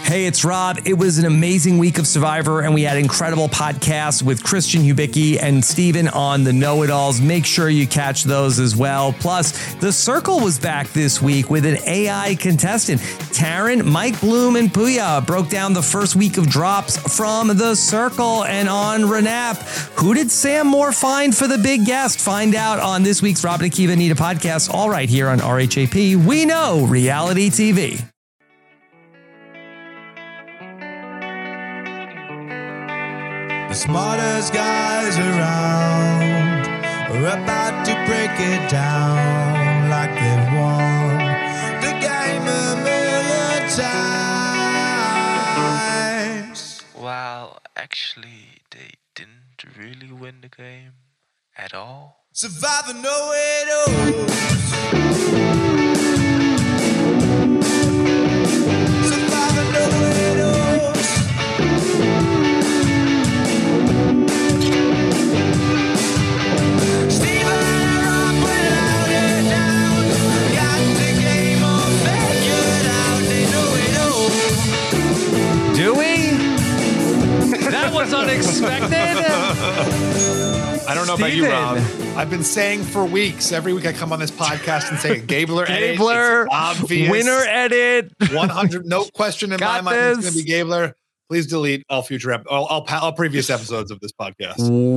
Hey, it's Rob. It was an amazing week of Survivor, and we had incredible podcasts with Christian Hubicki and Steven on the Know-It-Alls. Make sure you catch those as well. Plus, The Circle was back this week with an AI contestant. Taryn, Mike Bloom, and Puya broke down the first week of drops from The Circle. And on Renap, who did Sam Moore find for the big guest? Find out on this week's Rob and Akiva Anita podcast, all right here on RHAP. We know reality TV. The smartest guys around are about to break it down like they've won the game a million times. Well, actually, they didn't really win the game at all. Survivor Know-It-Alls. Survivor Know-It-Alls. Do we? That was unexpected. I don't know about you, Rob. I've been saying for weeks, every week I come on this podcast and say Gabler edit. Gabler, it's obvious. Winner edit. 100, no question in my mind this. it's going to be Gabler. Please delete all future, all previous episodes of this podcast.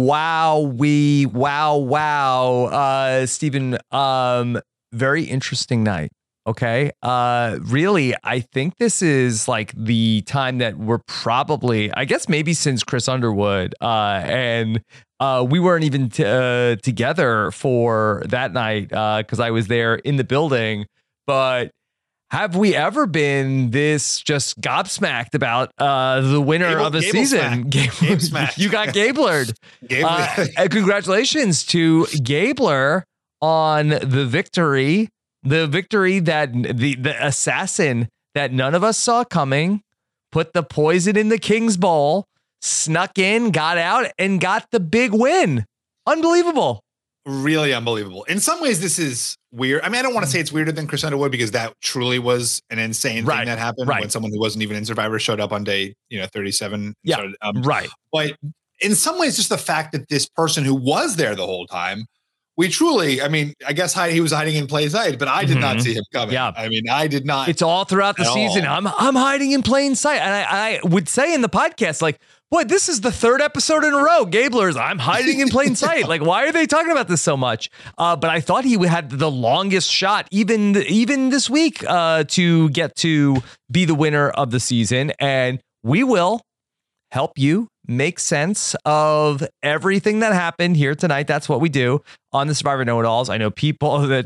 Wow. Stephen, very interesting night. Okay. Really, I think this is like the time that we're probably, I guess maybe since Chris Underwood, and we weren't even together for that night because I was there in the building. But have we ever been this just gobsmacked about the winner of the season? Gabler. You got Gablered. Congratulations to Gabler on the victory. The victory that the assassin that none of us saw coming, put the poison in the King's Bowl, snuck in, got out, and got the big win. Unbelievable. Really unbelievable. In some ways, this is weird. I mean, I don't want to say it's weirder than Chris Underwood because that truly was an insane thing that happened when someone who wasn't even in Survivor showed up on day 37. Yeah, But in some ways, just the fact that this person who was there the whole time, we truly, I mean, I guess he was hiding in plain sight, but I did not see him coming. Yeah. I mean, I did not. It's all throughout the season. I'm hiding in plain sight. And I would say in the podcast, like, boy, this is the third episode in a row. Gabler's, I'm hiding in plain sight. Like, why are they talking about this so much? But I thought he had the longest shot, even this week, to get to be the winner of the season. And we will help you make sense of everything that happened here tonight. That's what we do on the Survivor Know-It-Alls. I know people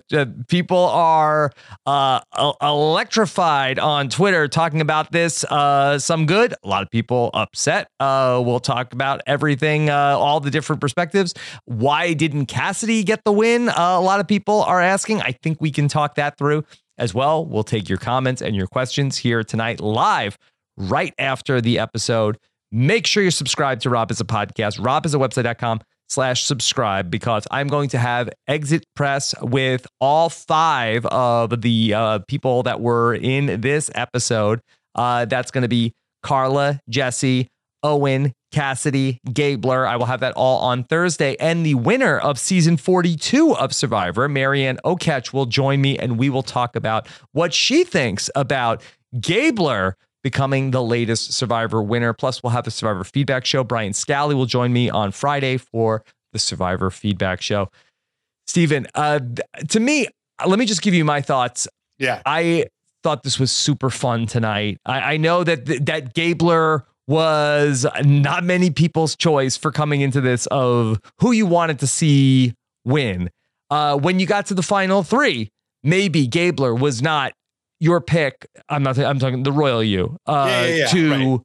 are electrified on Twitter talking about this. Some good, a lot of people upset. We'll talk about everything, all the different perspectives. Why didn't Cassidy get the win? A lot of people are asking. I think we can talk that through as well. We'll take your comments and your questions here tonight live right after the episode. Make sure you're subscribed to Rob as a podcast, robasawebsite.com/subscribe, because I'm going to have exit press with all 5 of the people that were in this episode. That's going to be Carla, Jesse, Owen, Cassidy, Gabler. I will have that all on Thursday. And the winner of season 42 of Survivor, Marianne Oketch, will join me, and we will talk about what she thinks about Gabler becoming the latest Survivor winner. Plus, we'll have a Survivor feedback show. Brian Scally will join me on Friday for the Survivor feedback show. Steven, to me, let me just give you my thoughts. Yeah. I thought this was super fun tonight. I know that Gabler was not many people's choice for coming into this of who you wanted to see win. When you got to the final 3, maybe Gabler was not your pick. I'm talking the royal you. To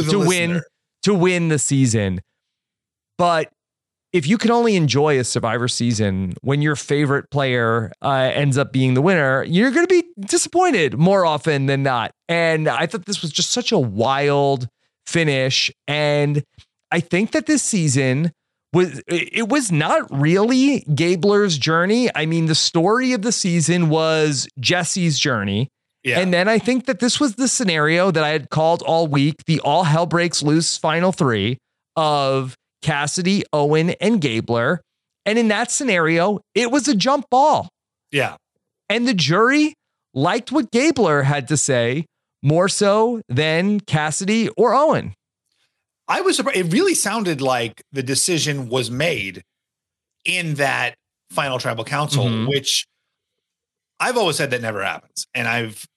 win the season. But if you can only enjoy a Survivor season when your favorite player ends up being the winner, you're going to be disappointed more often than not. And I thought this was just such a wild finish. And I think that this season was not really Gabler's journey. I mean, the story of the season was Jesse's journey. Yeah. And then I think that this was the scenario that I had called all week, the all hell breaks loose final three of Cassidy, Owen, and Gabler. And in that scenario, it was a jump ball. Yeah. And the jury liked what Gabler had to say more so than Cassidy or Owen. I was surprised. It really sounded like the decision was made in that final tribal council, which I've always said that never happens. And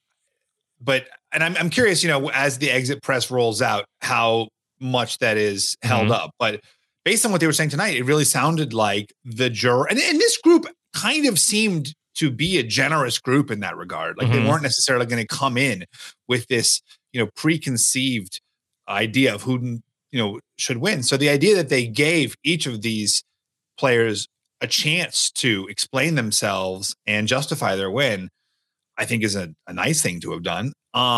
I'm curious, as the exit press rolls out, how much that is held up. But based on what they were saying tonight, it really sounded like the juror and this group kind of seemed to be a generous group in that regard. Like they weren't necessarily going to come in with this, preconceived idea of who, should win. So the idea that they gave each of these players a chance to explain themselves and justify their win, I think is a nice thing to have done.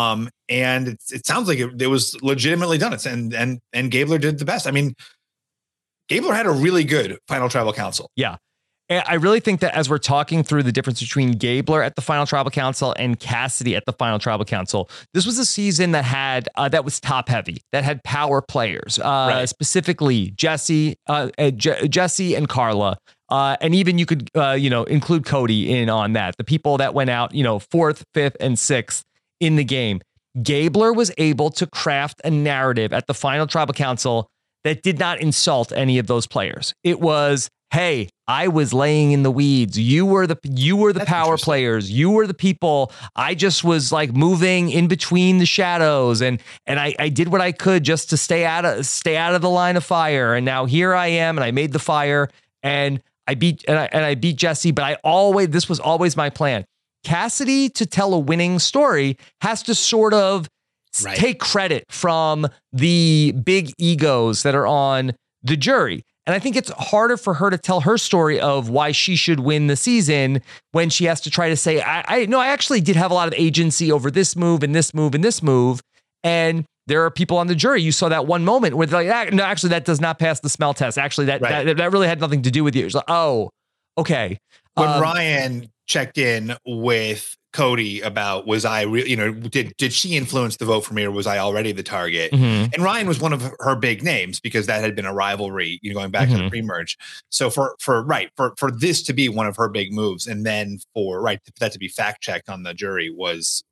And it sounds like it was legitimately done. And Gabler did the best. I mean, Gabler had a really good final tribal council. Yeah. And I really think that as we're talking through the difference between Gabler at the final tribal council and Cassidy at the final tribal council, this was a season that had that was top heavy, that had power players, specifically Jesse and Carla. And even you could, include Cody in on that. The people that went out, 4th, 5th, and 6th in the game. Gabler was able to craft a narrative at the final tribal council that did not insult any of those players. It was, hey, I was laying in the weeds. You were the power players. You were the people. I just was like moving in between the shadows, and I did what I could just to stay out of the line of fire. And now here I am, and I made the fire, and I beat Jesse. But this was always my plan. Cassidy, to tell a winning story, has to sort of take credit from the big egos that are on the jury. And I think it's harder for her to tell her story of why she should win the season when she has to try to say, I actually did have a lot of agency over this move and this move and this move. And there are people on the jury. You saw that one moment where they're like, no, actually, that does not pass the smell test. Actually, that really had nothing to do with you. It's like, oh, okay. When Ryan checked in with Cody about, was I did she influence the vote for me, or was I already the target? And Ryan was one of her big names because that had been a rivalry, going back to the pre-merge. So for this to be one of her big moves, and then for that to be fact checked on the jury was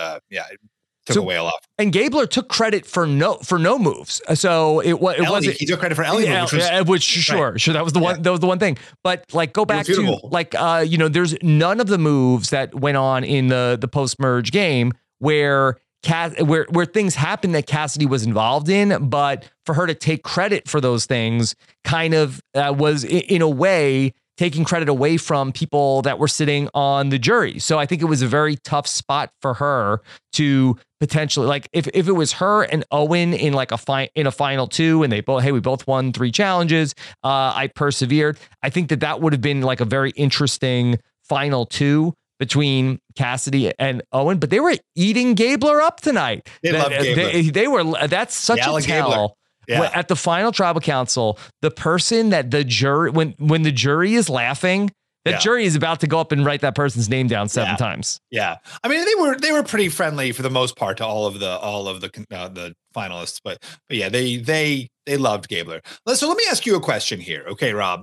took away a lot. And Gabler took credit for no moves. So he took credit for Ellie, that was the one. That was the one thing. But go back to there's none of the moves that went on in the post merge game where things happened that Cassidy was involved in, but for her to take credit for those things kind of was in a way taking credit away from people that were sitting on the jury. So I think it was a very tough spot for her to potentially, if it was her and Owen in in a final two, and we both won 3 challenges. I persevered. I think that would have been a very interesting final two between Cassidy and Owen, but they were eating Gabler up tonight. They loved Gabler. That's such a tell. Yeah. At the final tribal council, the person that the jury, when the jury is laughing, that jury is about to go up and write that person's name down 7 times. Yeah, I mean they were pretty friendly for the most part to all of the finalists, but yeah, they loved Gabler. So let me ask you a question here, okay, Rob?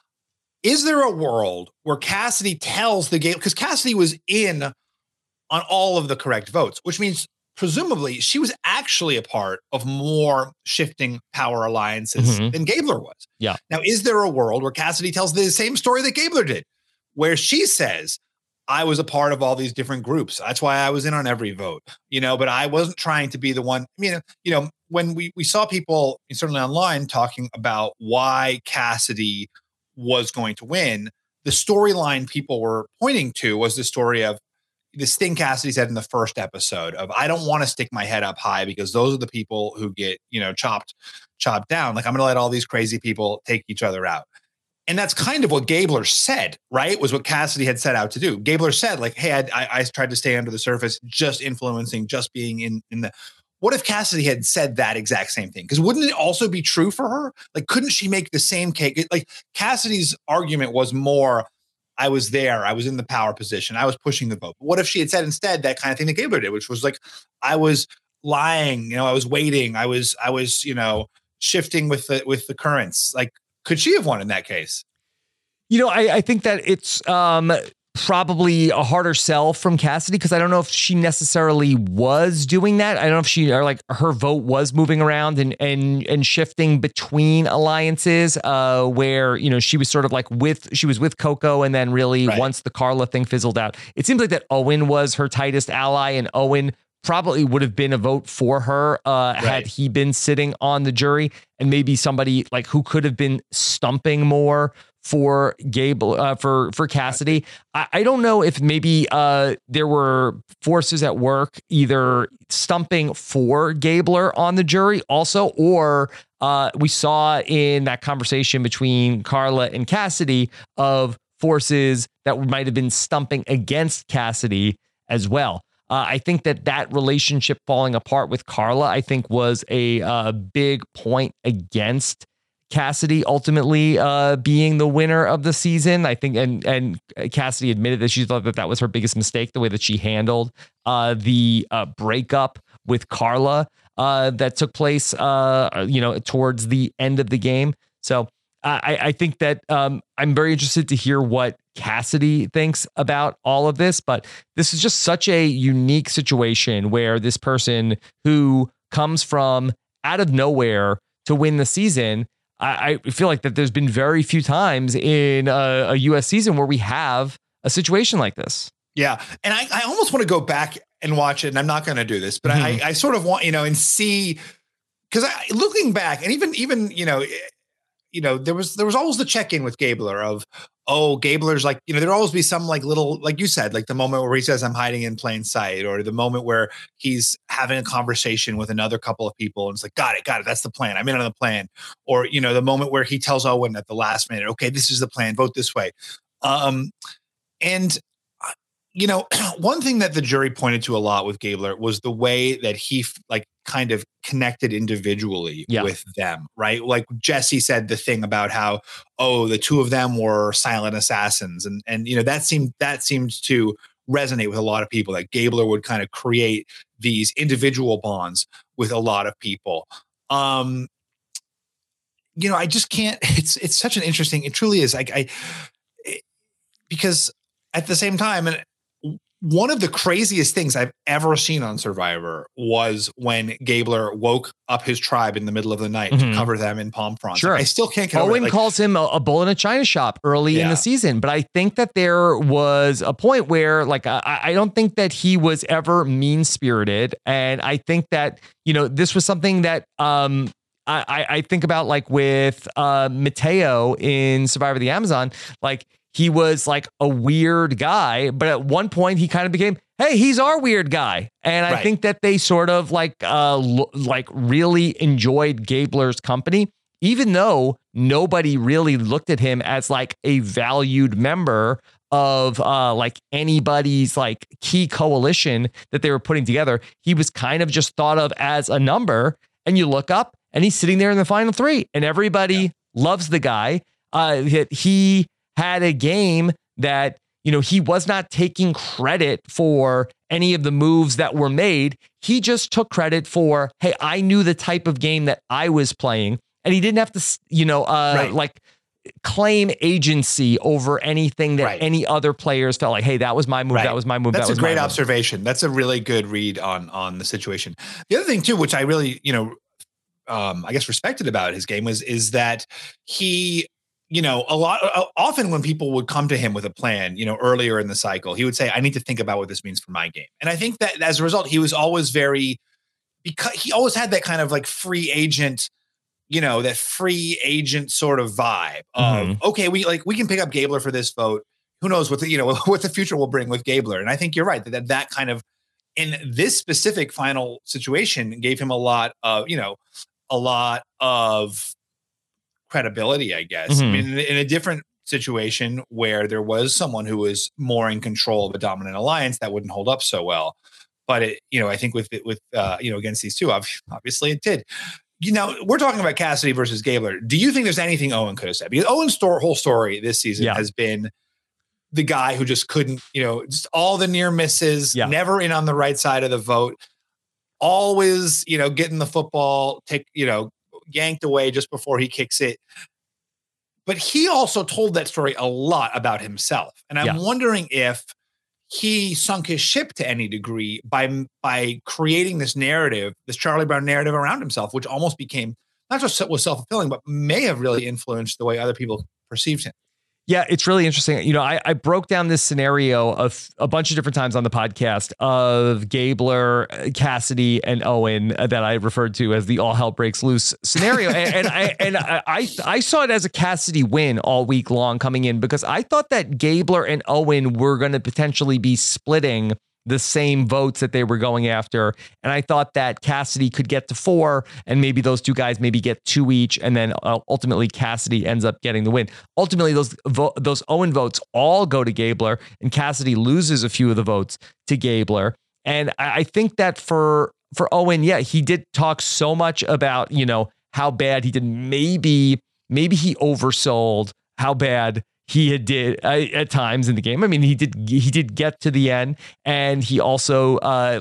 Is there a world where Cassidy tells the Gabler, because Cassidy was in on all of the correct votes, which means presumably she was actually a part of more shifting power alliances than Gabler was. Yeah. Now, is there a world where Cassidy tells the same story that Gabler did, where she says, I was a part of all these different groups. That's why I was in on every vote, but I wasn't trying to be the one. I mean, when we saw people certainly online talking about why Cassidy was going to win, the storyline people were pointing to was the story of this thing Cassidy said in the first episode of, I don't want to stick my head up high because those are the people who get, chopped down. I'm going to let all these crazy people take each other out. And that's kind of what Gabler said, right? Was what Cassidy had set out to do. Gabler said hey, I tried to stay under the surface, just influencing, just being in the, what if Cassidy had said that exact same thing? Because wouldn't it also be true for her? Couldn't she make the same cake? Cassidy's argument was more, I was there. I was in the power position. I was pushing the vote. But what if she had said instead that kind of thing that Gabler did, which was like, I was lying, I was waiting. I was, shifting with the currents. Like, could she have won in that case? I think that it's probably a harder sell from Cassidy, because I don't know if she necessarily was doing that. I don't know if she, or like her vote was moving around and shifting between alliances, where, she was sort of like she was with Coco, and then really once the Carla thing fizzled out, it seems like that Owen was her tightest ally, and Owen probably would have been a vote for her had he been sitting on the jury, and maybe somebody like who could have been stumping more for Gabler, for Cassidy. I don't know if maybe there were forces at work either stumping for Gabler on the jury also, or we saw in that conversation between Carla and Cassidy of forces that might have been stumping against Cassidy as well. I think that relationship falling apart with Carla, I think, was a big point against Cassidy ultimately being the winner of the season. I think, and Cassidy admitted that she thought that was her biggest mistake, the way that she handled the breakup with Carla that took place, towards the end of the game. So I think that I'm very interested to hear what Cassidy thinks about all of this, but this is just such a unique situation where this person who comes from out of nowhere to win the season, I feel like that there's been very few times in a US season where we have a situation like this. Yeah. And I almost want to go back and watch it, and I'm not going to do this, but I sort of want, and see, because looking back, and even there was always the check-in with Gabler of, Gabler's like, there'd always be some like little, like you said, like the moment where he says, I'm hiding in plain sight, or the moment where he's having a conversation with another couple of people and it's like, got it. That's the plan. I'm in on the plan. Or, the moment where he tells Owen at the last minute, okay, this is the plan, vote this way. One thing that the jury pointed to a lot with Gabler was the way that he kind of connected individually with them, right? Like Jesse said the thing about how, the two of them were silent assassins. And that seemed to resonate with a lot of people, that Gabler would kind of create these individual bonds with a lot of people. I just can't, it's such an interesting, it truly is because at the same time, and one of the craziest things I've ever seen on Survivor was when Gabler woke up his tribe in the middle of the night to cover them in palm fronds. Sure. I still can't get over Owen calls him a bull in a china shop early in the season, but I think that there was a point where I don't think that he was ever mean-spirited. And I think that, this was something that I think about like with Mateo in Survivor the Amazon, like he was like a weird guy, but at one point he kind of became, hey, he's our weird guy. And I think that they sort of like really enjoyed Gabler's company, even though nobody really looked at him as like a valued member of like anybody's like key coalition that they were putting together. He was kind of just thought of as a number, and you look up and he's sitting there in the final three and everybody loves the guy. He had a game that, he was not taking credit for any of the moves that were made. He just took credit for, hey, I knew the type of game that I was playing, and he didn't have to, like claim agency over anything that any other players felt like, hey, that was my move. That was my move. That's a great observation. That's a really good read on the situation. The other thing too, which I really, I guess respected about his game is that he, often when people would come to him with a plan, earlier in the cycle, he would say, I need to think about what this means for my game. And I think that as a result, he was always because he always had that kind of like free agent, that free agent sort of vibe of, okay, we can pick up Gabler for this vote. Who knows what what the future will bring with Gabler. And I think you're right that kind of, in this specific final situation, gave him a lot of credibility, I guess. I mean, in a different situation where there was someone who was more in control of a dominant alliance, that wouldn't hold up so well. But I think with against these two, obviously it did. We're talking about Cassidy versus Gabler. Do you think there's anything Owen could have said? Because Owen's whole story this season has been the guy who just couldn't, just all the near misses, Yeah. never in on the right side of the vote, always, getting the football, yanked away just before he kicks it. But he also told that story a lot about himself. And I'm wondering if he sunk his ship to any degree by creating this narrative, this Charlie Brown narrative around himself, which almost became not just was self-fulfilling, but may have really influenced the way other people perceived him. Yeah, it's really interesting. I broke down this scenario of a bunch of different times on the podcast of Gabler, Cassidy, and Owen that I referred to as the all hell breaks loose scenario. and I saw it as a Cassidy win all week long coming in because I thought that Gabler and Owen were going to potentially be splitting the same votes that they were going after. And I thought that Cassidy could get to 4 and maybe those two guys maybe get 2 each. And then ultimately Cassidy ends up getting the win. Ultimately, those Owen votes all go to Gabler and Cassidy loses a few of the votes to Gabler. And I think that for Owen, he did talk so much about, how bad he did. Maybe he oversold how bad he did at times in the game. I mean, he did get to the end, and he also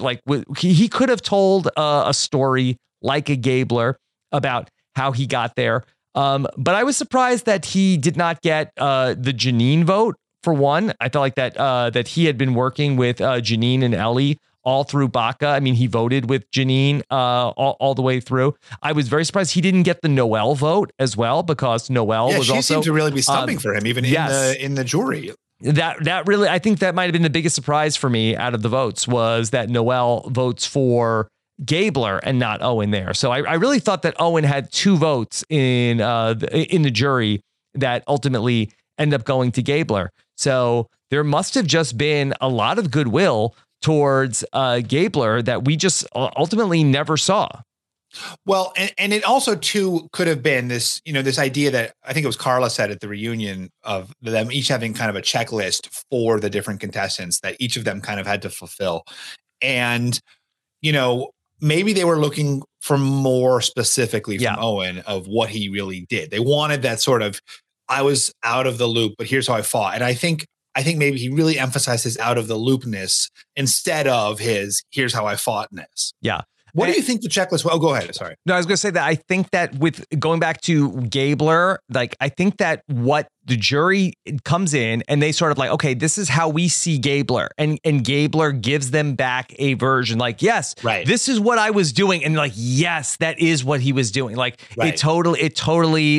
he could have told a story like a Gabler about how he got there. But I was surprised that he did not get the Janine vote. For one, I felt like that he had been working with Janine and Ellie all through Baca. I mean, he voted with Janine all the way through. I was very surprised he didn't get the Noelle vote as well, because Noelle was she also seemed to really be stumping for him, even in the jury. That really, I think that might have been the biggest surprise for me out of the votes was that Noelle votes for Gabler and not Owen there. So I really thought that Owen had 2 votes in the jury that ultimately end up going to Gabler. So there must have just been a lot of goodwill towards Gabler that we just ultimately never saw. Well, and it also too could have been this, this idea that I think it was Carla said at the reunion of them each having kind of a checklist for the different contestants that each of them kind of had to fulfill. And, maybe they were looking for more specifically from Owen of what he really did. They wanted that sort of, I was out of the loop, but here's how I fought. And I think maybe he really emphasized his out of the loopness instead of his here's how I foughtness. Yeah. What do you think the checklist? Well, go ahead. Sorry. No, I was going to say that I think that with going back to Gabler, I think that what the jury comes in and they sort of okay, this is how we see Gabler, and Gabler gives them back a version yes, right, this is what I was doing, and yes, that is what he was doing. Right. It totally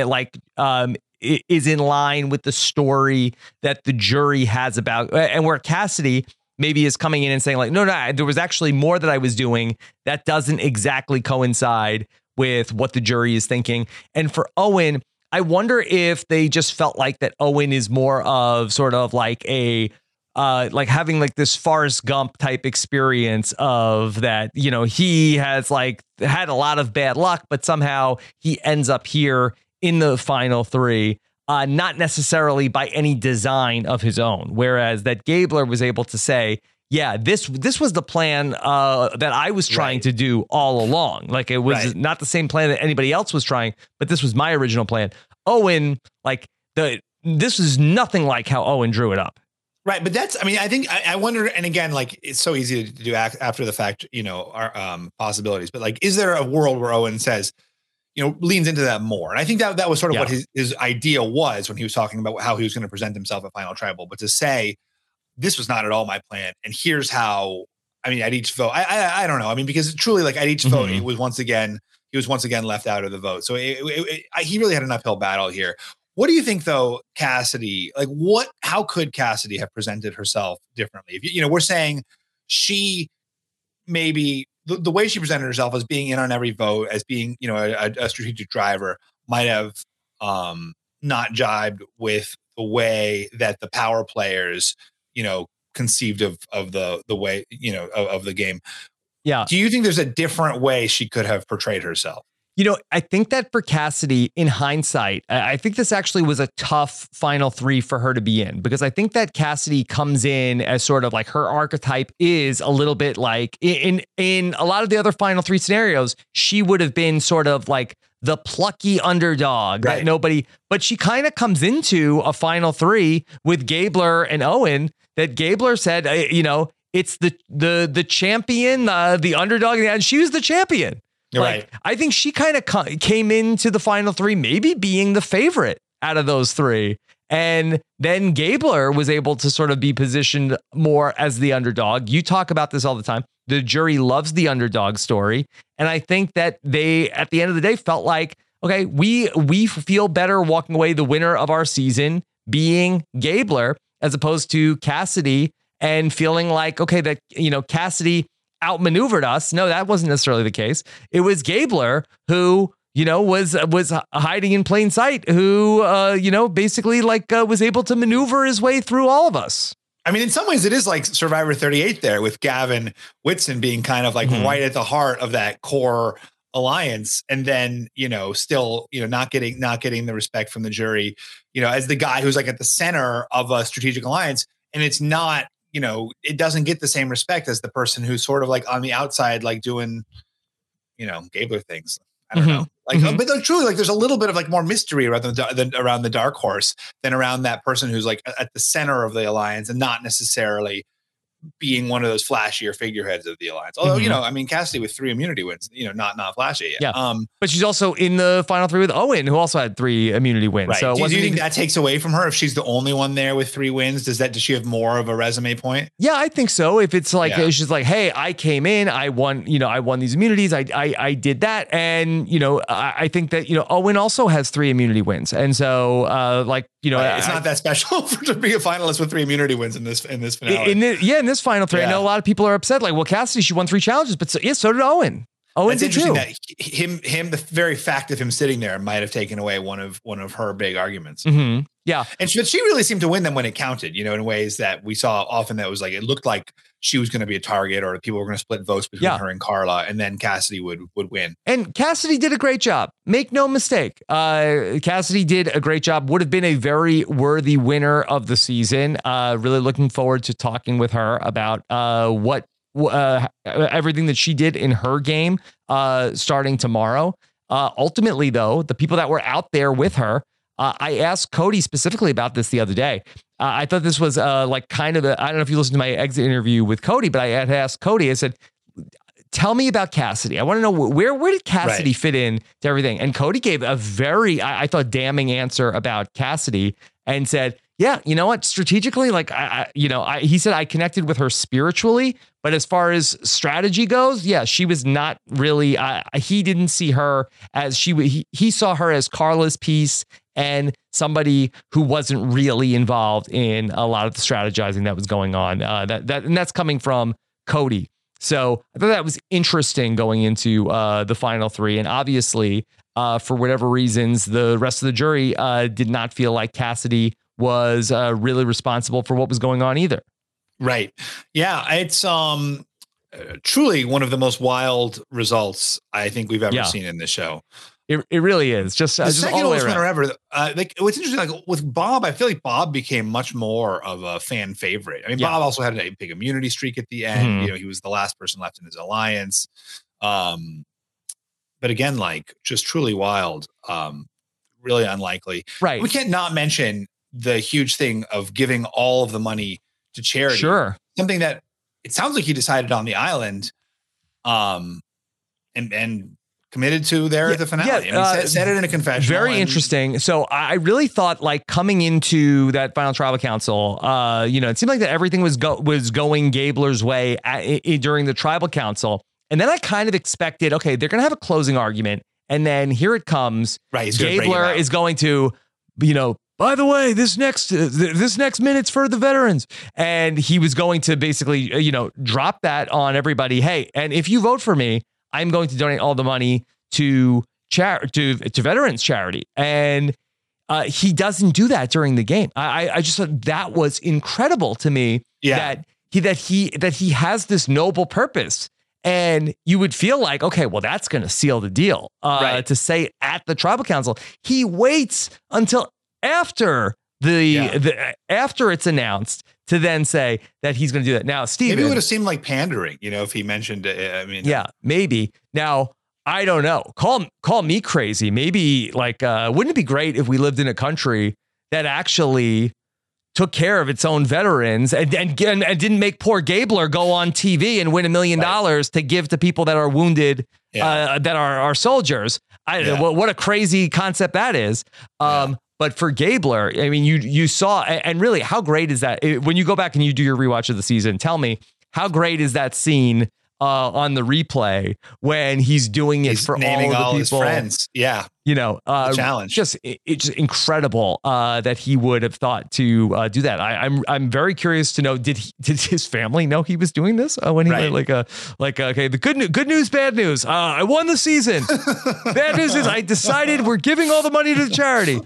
is in line with the story that the jury has about, and where Cassidy maybe is coming in and saying no, there was actually more that I was doing that doesn't exactly coincide with what the jury is thinking. And for Owen, I wonder if they just felt like that Owen is more of sort of a having this Forrest Gump type experience of that, he has had a lot of bad luck, but somehow he ends up here in the final 3. Not necessarily by any design of his own. Whereas that Gabler was able to say, this was the plan that I was trying to do all along. It was not the same plan that anybody else was trying, but this was my original plan. Owen, this is nothing like how Owen drew it up. Right. But I think I wonder, and again, it's so easy to do after the fact, our possibilities, but is there a world where Owen says, leans into that more? And I think that was sort of what his idea was when he was talking about how he was going to present himself at Final Tribal, but to say, this was not at all my plan. And here's how, at each vote, I don't know. Because truly at each vote, he was once again left out of the vote. So he really had an uphill battle here. What do you think though, Cassidy, how could Cassidy have presented herself differently? If we're saying she maybe, the way she presented herself as being in on every vote, as being, a strategic driver, might have not jibed with the way that the power players, conceived of the way, of the game. Yeah. Do you think there's a different way she could have portrayed herself? I think that for Cassidy, in hindsight, I think this actually was a tough final 3 for her to be in, because I think that Cassidy comes in as sort of her archetype is a little bit in a lot of the other final 3 scenarios, she would have been sort of the plucky underdog that Right. nobody, but she kind of comes into a final three with Gabler and Owen that Gabler said, it's the champion, the underdog, and she was the champion. Right. I think she kind of came into the final three, maybe being the favorite out of those three. And then Gabler was able to sort of be positioned more as the underdog. You talk about this all the time. The jury loves the underdog story. And I think that they, at the end of the day, felt like, okay, we feel better walking away the winner of our season being Gabler as opposed to Cassidy and feeling like, okay, that, Cassidy outmaneuvered us. No, that wasn't necessarily the case. It was Gabler who, was hiding in plain sight, who, basically was able to maneuver his way through all of us. I mean, in some ways, it is like Survivor 38 there with Gavin Whitson being kind of like right at the heart of that core alliance, and then still not getting the respect from the jury, as the guy who's like at the center of a strategic alliance, and it's not, it doesn't get the same respect as the person who's sort of like on the outside, like doing, Gabler things. I don't know. But truly, there's a little bit of like more mystery around the dark horse than around that person who's like at the center of the alliance and not necessarily being one of those flashier figureheads of the alliance. Although, Cassidy with 3 immunity wins, not flashy yet. Yeah. But she's also in the final three with Owen, who also had 3 immunity wins. Right. So do you think that takes away from her if she's the only one there with 3 wins? Does she have more of a resume point? Yeah, I think so. If it's like, she's like, hey, I came in, I won these immunities. I did that. And, I think that, Owen also has 3 immunity wins. And so it's not that special to be a finalist with 3 immunity wins in this finale. In this final three, I know a lot of people are upset. Like, well, Cassidy, she won 3 challenges, but so did Owen. Owen did too. That him, the very fact of him sitting there might have taken away one of her big arguments. Mm-hmm. Yeah, but she really seemed to win them when it counted. In ways that we saw often. That was like it looked like she was going to be a target, or people were going to split votes between her and Carla, and then Cassidy would win. And Cassidy did a great job. Make no mistake. Cassidy did a great job. Would have been a very worthy winner of the season. Really looking forward to talking with her about everything that she did in her game starting tomorrow. Ultimately, though, the people that were out there with her, I asked Cody specifically about this the other day. I thought this was I don't know if you listened to my exit interview with Cody, but I had asked Cody, I said, tell me about Cassidy. I want to know where did Cassidy fit in to everything? And Cody gave a very, I thought, damning answer about Cassidy and said, yeah, you know what? Strategically, he said I connected with her spiritually, but as far as strategy goes, yeah, she was not really. He didn't see her as he saw her as Carla's piece and somebody who wasn't really involved in a lot of the strategizing that was going on. And that's coming from Cody. So I thought that was interesting going into the final three, and obviously, for whatever reasons, the rest of the jury did not feel like Cassidy was really responsible for what was going on either. Right. Yeah. It's truly one of the most wild results I think we've ever seen in this show. It really is. Just second all the way oldest around. winner ever. What's interesting, like with Bob, I feel like Bob became much more of a fan favorite. I mean, Bob also had a big immunity streak at the end. Mm-hmm. He was the last person left in his alliance. But again, just truly wild, really unlikely. Right. We can't not mention the huge thing of giving all of the money to charity. Sure. Something that it sounds like he decided on the island, and committed to there at the finale. Said it in a confession. Very interesting. So I really thought, coming into that final tribal council, it seemed like that everything was going Gabler's way during the tribal council, and then I kind of expected, okay, they're going to have a closing argument, and then here it comes. Right, Gabler is going to, by the way, this next minute's for the veterans. And he was going to basically, drop that on everybody. Hey, and if you vote for me, I'm going to donate all the money to veterans charity. And he doesn't do that during the game. I just thought that was incredible to me. Yeah. That he has this noble purpose. And you would feel like, okay, well, that's going to seal the deal. To say at the tribal council, he waits until after after it's announced to then say that he's going to do that. Now, Steven, maybe it would have seemed like pandering, if he mentioned it. I mean, yeah, maybe. Now, I don't know. Call me crazy. Maybe like, wouldn't it be great if we lived in a country that actually took care of its own veterans and didn't make poor Gabler go on TV and win $1 million to give to people that are wounded, that are our soldiers. What a crazy concept that is. But for Gabler, I mean, you saw, and really, how great is that? When you go back and you do your rewatch of the season, tell me, how great is that scene on the replay when he's doing it for naming all the his people, friends? Yeah. Challenge. It's just incredible that he would have thought to do that. I'm very curious to know, did his family know he was doing this when he okay, the good news, bad news. I won the season. Bad news is I decided we're giving all the money to the charity.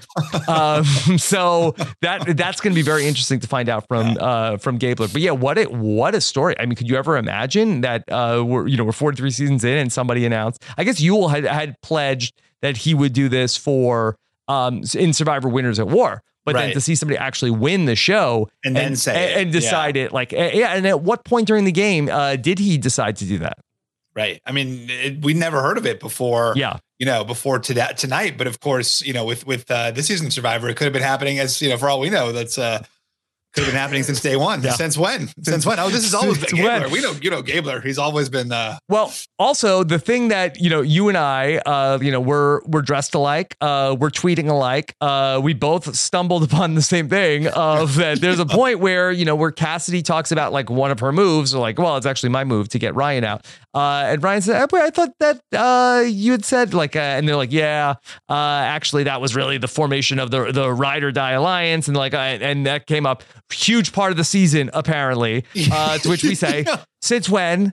So that's going to be very interesting to find out from Gabler. But yeah, what a story. I mean, could you ever imagine that we're 43 seasons in and somebody announced? I guess Ewell had pledged that he would do this for in Survivor Winners at War, but then to see somebody actually win the show and then say and decide it, like, and at what point during the game did he decide to do that? Right. I mean, we never heard of it before. Yeah. Before tonight, but of course, with this season of Survivor, it could have been happening as for all we know. That's could have been happening since day one. Yeah. Since when? Oh, this has always been Gabler. We know, Gabler. He's always been. Well, also the thing that you and I, we're dressed alike. We're tweeting alike. We both stumbled upon the same thing. Of that, there's a point where where Cassidy talks about like one of her moves, or like, well, it's actually my move to get Ryan out. And Ryan said, I thought that you had said like, and they're like, yeah, actually, that was really the formation of the Ride or Die Alliance, and like, and that came up. Huge part of the season, apparently, to which we say, since when?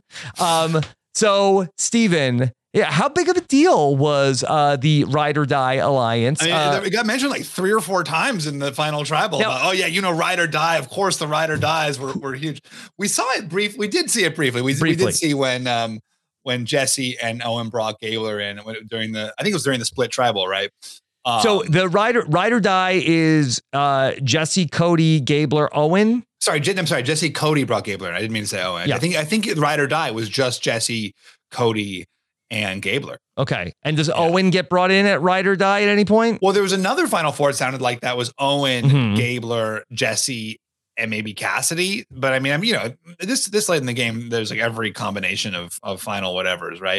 So, Steven, how big of a deal was the Ride or Die Alliance? I mean, it got mentioned like 3 or 4 times in the final tribal. Ride or Die. Of course, the Ride or Dies were huge. We saw it briefly. We did see it briefly. We did see when Jesse and Owen brought Gabler in during I think it was during the split tribal, right? So the Ride or Die is Jesse, Cody, Gabler, Owen. I'm sorry. Jesse, Cody brought Gabler in. I didn't mean to say Owen. Yeah. I think Ride or Die was just Jesse, Cody, and Gabler. Okay. And does Owen get brought in at Ride or Die at any point? Well, there was another Final Four. It sounded like that was Owen, Gabler, Jesse, and maybe Cassidy. But I mean, this late in the game, there's like every combination of final whatevers, right?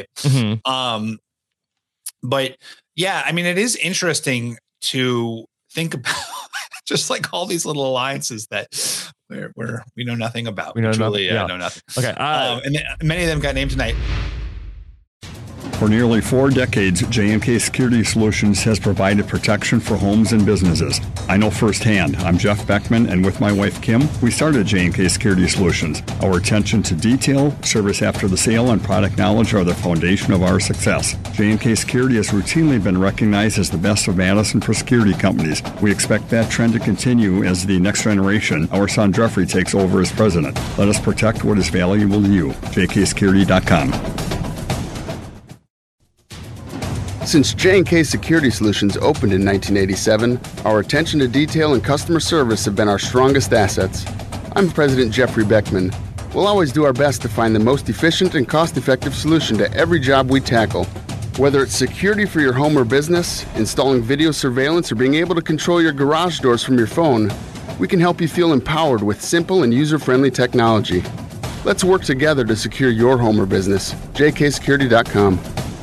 But yeah, I mean, it is interesting to think about just like all these little alliances that we know nothing about. We know truly know nothing. Okay. And many of them got named tonight. For nearly 4 decades, J&K Security Solutions has provided protection for homes and businesses. I know firsthand. I'm Jeff Beckman, and with my wife, Kim, we started J&K Security Solutions. Our attention to detail, service after the sale, and product knowledge are the foundation of our success. J&K Security has routinely been recognized as the best of Madison for security companies. We expect that trend to continue as the next generation, our son Jeffrey, takes over as president. Let us protect what is valuable to you. jksecurity.com. Since J&K Security Solutions opened in 1987, our attention to detail and customer service have been our strongest assets. I'm President Jeffrey Beckman. We'll always do our best to find the most efficient and cost-effective solution to every job we tackle. Whether it's security for your home or business, installing video surveillance, or being able to control your garage doors from your phone, we can help you feel empowered with simple and user-friendly technology. Let's work together to secure your home or business. jksecurity.com.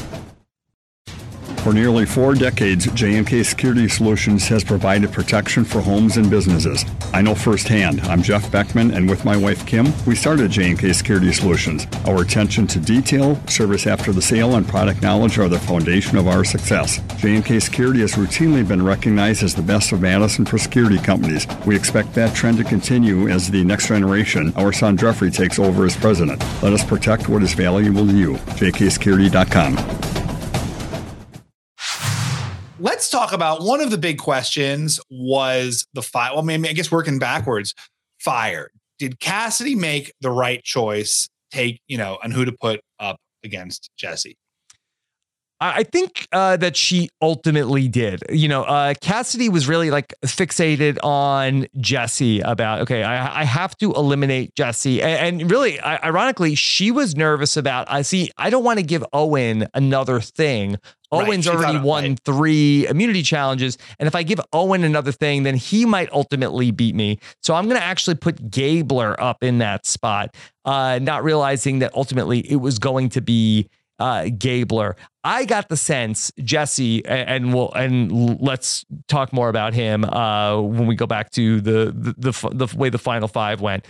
For nearly 4 decades, J&K Security Solutions has provided protection for homes and businesses. I know firsthand. I'm Jeff Beckman, and with my wife, Kim, we started J&K Security Solutions. Our attention to detail, service after the sale, and product knowledge are the foundation of our success. J&K Security has routinely been recognized as the best of Madison for security companies. We expect that trend to continue as the next generation, our son Jeffrey, takes over as president. Let us protect what is valuable to you. jksecurity.com. Let's talk about one of the big questions was the fire. Well, I guess working backwards, fire. Did Cassidy make the right choice? On who to put up against Jesse? I think that she ultimately did. Cassidy was really like fixated on Jesse about, okay, I have to eliminate Jesse. And really, ironically, she was nervous about, I don't want to give Owen another thing. Owen's already won 3 immunity challenges. And if I give Owen another thing, then he might ultimately beat me. So I'm going to actually put Gabler up in that spot, not realizing that ultimately it was going to be Gabler. I got the sense Jesse, and let's talk more about him when we go back to the way the final 5 went.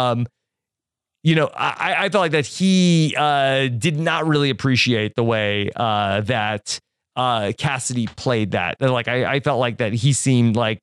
I felt like that he did not really appreciate the way that Cassidy played that. Like I felt like that he seemed like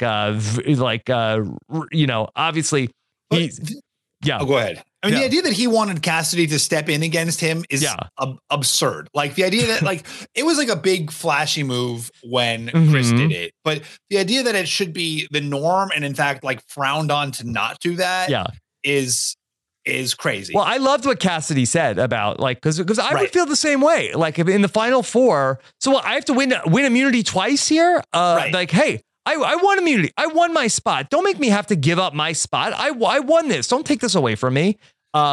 obviously he's Oh, go ahead. I mean, the idea that he wanted Cassidy to step in against him is absurd. Like the idea that like it was like a big flashy move when Chris did it, but the idea that it should be the norm and in fact like frowned on to not do that is crazy. Well, I loved what Cassidy said about like because I would feel the same way. Like if in the final 4, so I have to win immunity twice here. Like, hey, I won immunity. I won my spot. Don't make me have to give up my spot. I won this. Don't take this away from me.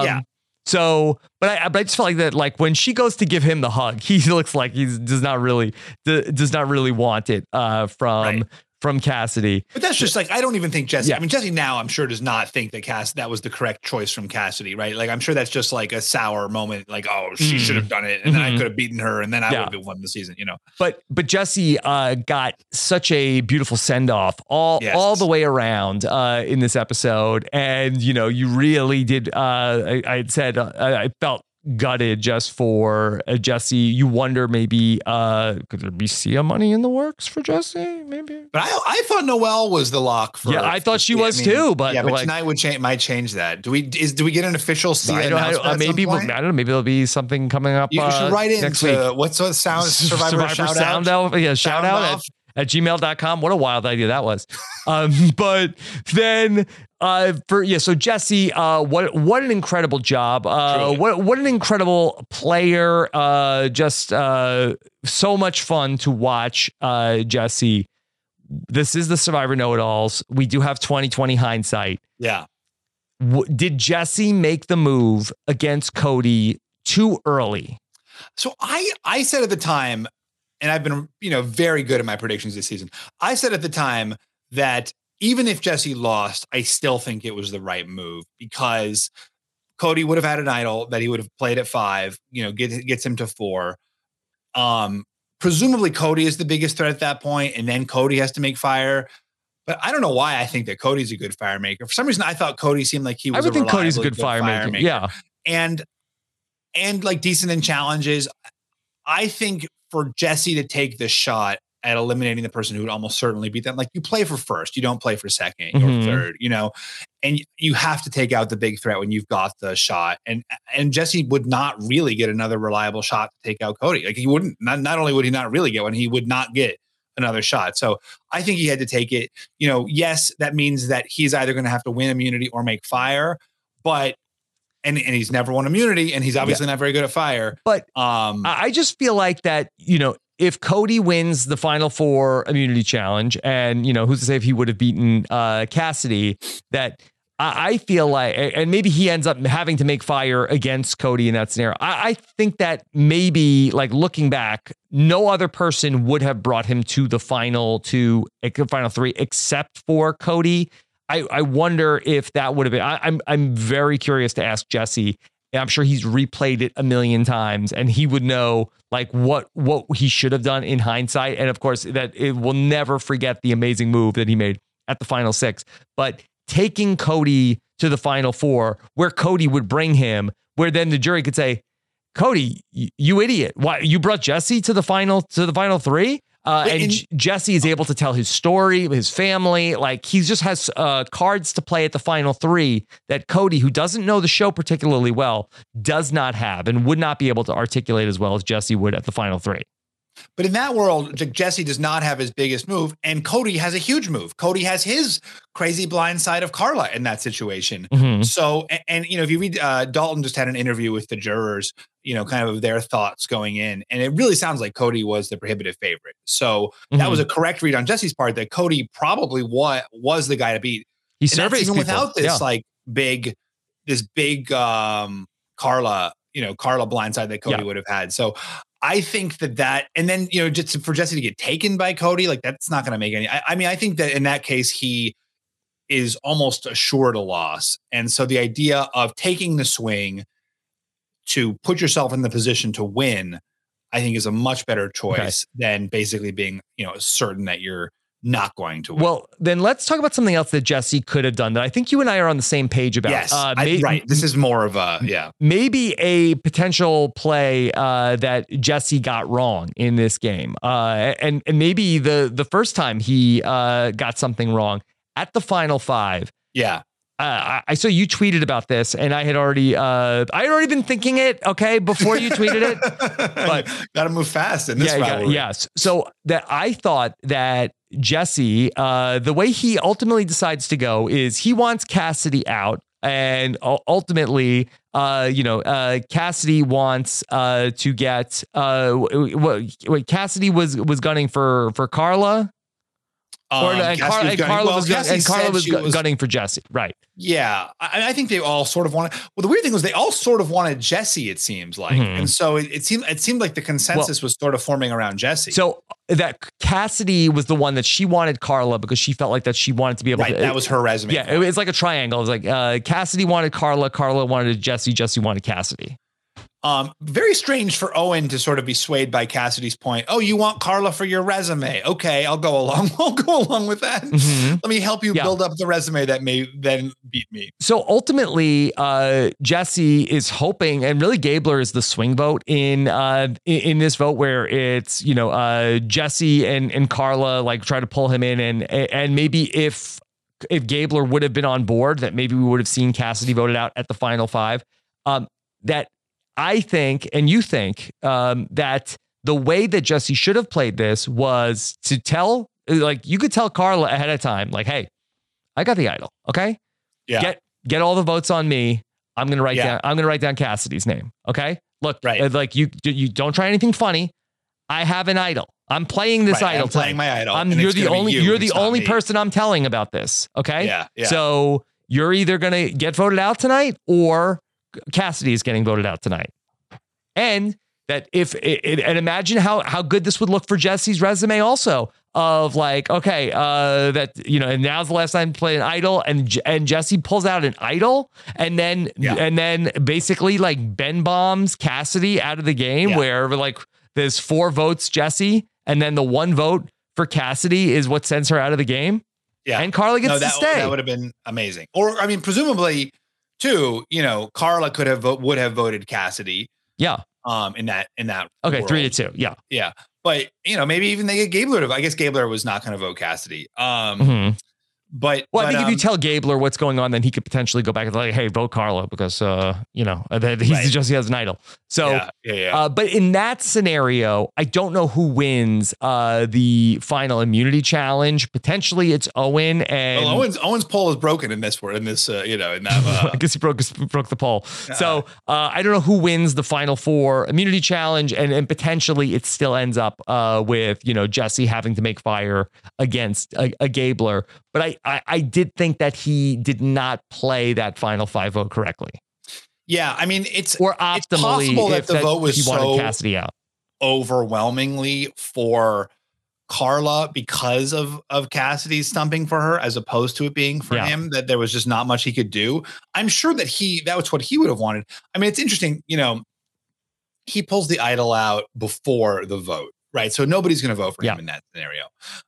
So, but I just felt like that. Like when she goes to give him the hug, he looks like he does not really want it from Cassidy. But that's just like, I don't even think Jesse, I mean, Jesse now I'm sure does not think that that was the correct choice from Cassidy, right? Like, I'm sure that's just like a sour moment. Like, oh, she should have done it. And then I could have beaten her. And then I would have won the season, But Jesse got such a beautiful send off all the way around in this episode. And, you really did. I had said, I felt gutted just for Jesse. You wonder maybe could there be Sia money in the works for Jesse? Maybe. But I thought Noelle was the lock for. Yeah, I thought she was too. But tonight might change that. Do we get an official Sia announcement? Maybe I don't know. Maybe there'll be something coming up. You should write next week. What's the Survivor shout out? Yeah, shout out at gmail.com. What a wild idea that was. But then so Jesse, what an incredible job. What an incredible player. Just so much fun to watch Jesse. This is the Survivor Know-It-Alls. We do have 20/20 hindsight. Yeah. Did Jesse make the move against Cody too early? So I said at the time, and I've been, very good at my predictions this season. I said at the time that even if Jesse lost, I still think it was the right move because Cody would have had an idol that he would have played at 5, gets him to 4. Presumably Cody is the biggest threat at that point, and then Cody has to make fire. But I don't know why I think that Cody's a good fire maker. For some reason, I thought Cody seemed like he was. I would think Cody's a good fire maker. Yeah, and like decent in challenges. I think for Jesse to take the shot at eliminating the person who would almost certainly beat them, like you play for first, you don't play for second or third, and you have to take out the big threat when you've got the shot. And Jesse would not really get another reliable shot to take out Cody. Like he wouldn't. Not only would he not really get one, he would not get another shot. So I think he had to take it. Yes, that means that he's either going to have to win immunity or make fire, but. And he's never won immunity, and he's obviously not very good at fire. But I just feel like that, if Cody wins the final 4 immunity challenge, and, who's to say if he would have beaten Cassidy, that I feel like, and maybe he ends up having to make fire against Cody in that scenario. I think that maybe, like looking back, no other person would have brought him to the final 3 except for Cody. I wonder if that would have been. I'm very curious to ask Jesse. I'm sure he's replayed it a million times, and he would know like what he should have done in hindsight. And of course, that it will never forget the amazing move that he made at the final 6. But taking Cody to the final 4, where Cody would bring him, where then the jury could say, "Cody, you idiot! Why you brought Jesse to the final 3?" And Jesse is able to tell his story, his family, like he just has cards to play at the final 3 that Cody, who doesn't know the show particularly well, does not have and would not be able to articulate as well as Jesse would at the final 3. But in that world, Jesse does not have his biggest move, and Cody has a huge move. Cody has his crazy blind side of Carla in that situation. Mhm. So, and you know, if you read, Dalton just had an interview with the jurors, you know, kind of their thoughts going in, and it really sounds like Cody was the prohibitive favorite. So that was a correct read on Jesse's part, that Cody probably was the guy to beat. He And that's surveys even people. without this Yeah. like big Carla, you know, Carla blindside that Cody Yeah. would have had. So I think that, and then, you know, just for Jesse to get taken by Cody, like that's not going to make any, I mean, I think that in that case, he is almost assured a loss. And so the idea of taking the swing to put yourself in the position to win, I think is a much better choice than basically being, you know, certain that you're not going to win. Well, then let's talk about something else that Jesse could have done that I think you and I are on the same page about. yes, May- right. This is more of a, maybe a potential play that Jesse got wrong in this game. And maybe the first time he got something wrong at the final five. yeah. I saw you tweeted about this, and I had already been thinking it. Okay, before you tweeted it, but got to move fast in this rivalry. yes. So that I thought that Jesse, the way he ultimately decides to go is he wants Cassidy out, and ultimately, Cassidy wants to get what Cassidy was gunning for Carla. Carla was gunning for Jesse, right? Yeah, I think they all sort of wanted. Well, the weird thing was they all sort of wanted Jesse. It seems like, and so it seemed like the consensus was sort of forming around Jesse. So that Cassidy was the one that she wanted Carla because she felt like that she wanted to be able to. That was her resume. Yeah, it's like a triangle. It was like Cassidy wanted Carla wanted Jesse wanted Cassidy. Very strange for Owen to sort of be swayed by Cassidy's point. Oh, you want Carla for your resume? Okay, I'll go along. I'll go along with that. Let me help you build up the resume that may then beat me. So ultimately, Jesse is hoping, and really Gabler is the swing vote in this vote where it's Jesse and Carla like try to pull him in, and maybe if Gabler would have been on board, that maybe we would have seen Cassidy voted out at the final five. That I think, and you think, that the way that Jesse should have played this was to tell, like, you could tell Carla ahead of time, like, hey, I got the idol. Okay. Yeah. Get all the votes on me. I'm going to write down Cassidy's name. Okay. Look, like you don't try anything funny. I have an idol. I'm playing this idol. I'm playing my idol. You're the only person I'm telling about this. Okay. Yeah. So you're either going to get voted out tonight or Cassidy is getting voted out tonight. And that and imagine how good this would look for Jesse's resume also of like, okay, and now's the last time to play an idol, and Jesse pulls out an idol and then basically like Ben bombs Cassidy out of the game where like there's 4 votes Jesse and then the 1 vote for Cassidy is what sends her out of the game. Yeah. And Carla gets to stay. That would have been amazing. Or I mean, presumably too, Carla would have voted Cassidy. Yeah. In that. Okay. world. 3-2. Yeah. Yeah. But maybe even they get Gabler to. I guess Gabler was not going to vote Cassidy. But I think if you tell Gabler what's going on, then he could potentially go back and like, hey, vote Carla because Jesse has an idol. So, but in that scenario, I don't know who wins the final immunity challenge. Potentially, it's Owen and Owen's poll is broken in this. In that. I guess he broke the poll. So I don't know who wins the final 4 immunity challenge, and potentially it still ends up with Jesse having to make fire against a Gabler. But I did think that he did not play that final 5 vote correctly. Yeah, I mean it's optimally it's possible that the vote was he wanted so Cassidy out overwhelmingly for Carla because of Cassidy's stumping for her, as opposed to it being for him, that there was just not much he could do. I'm sure that that was what he would have wanted. I mean, it's interesting, he pulls the idol out before the vote, right? So nobody's going to vote for him in that scenario.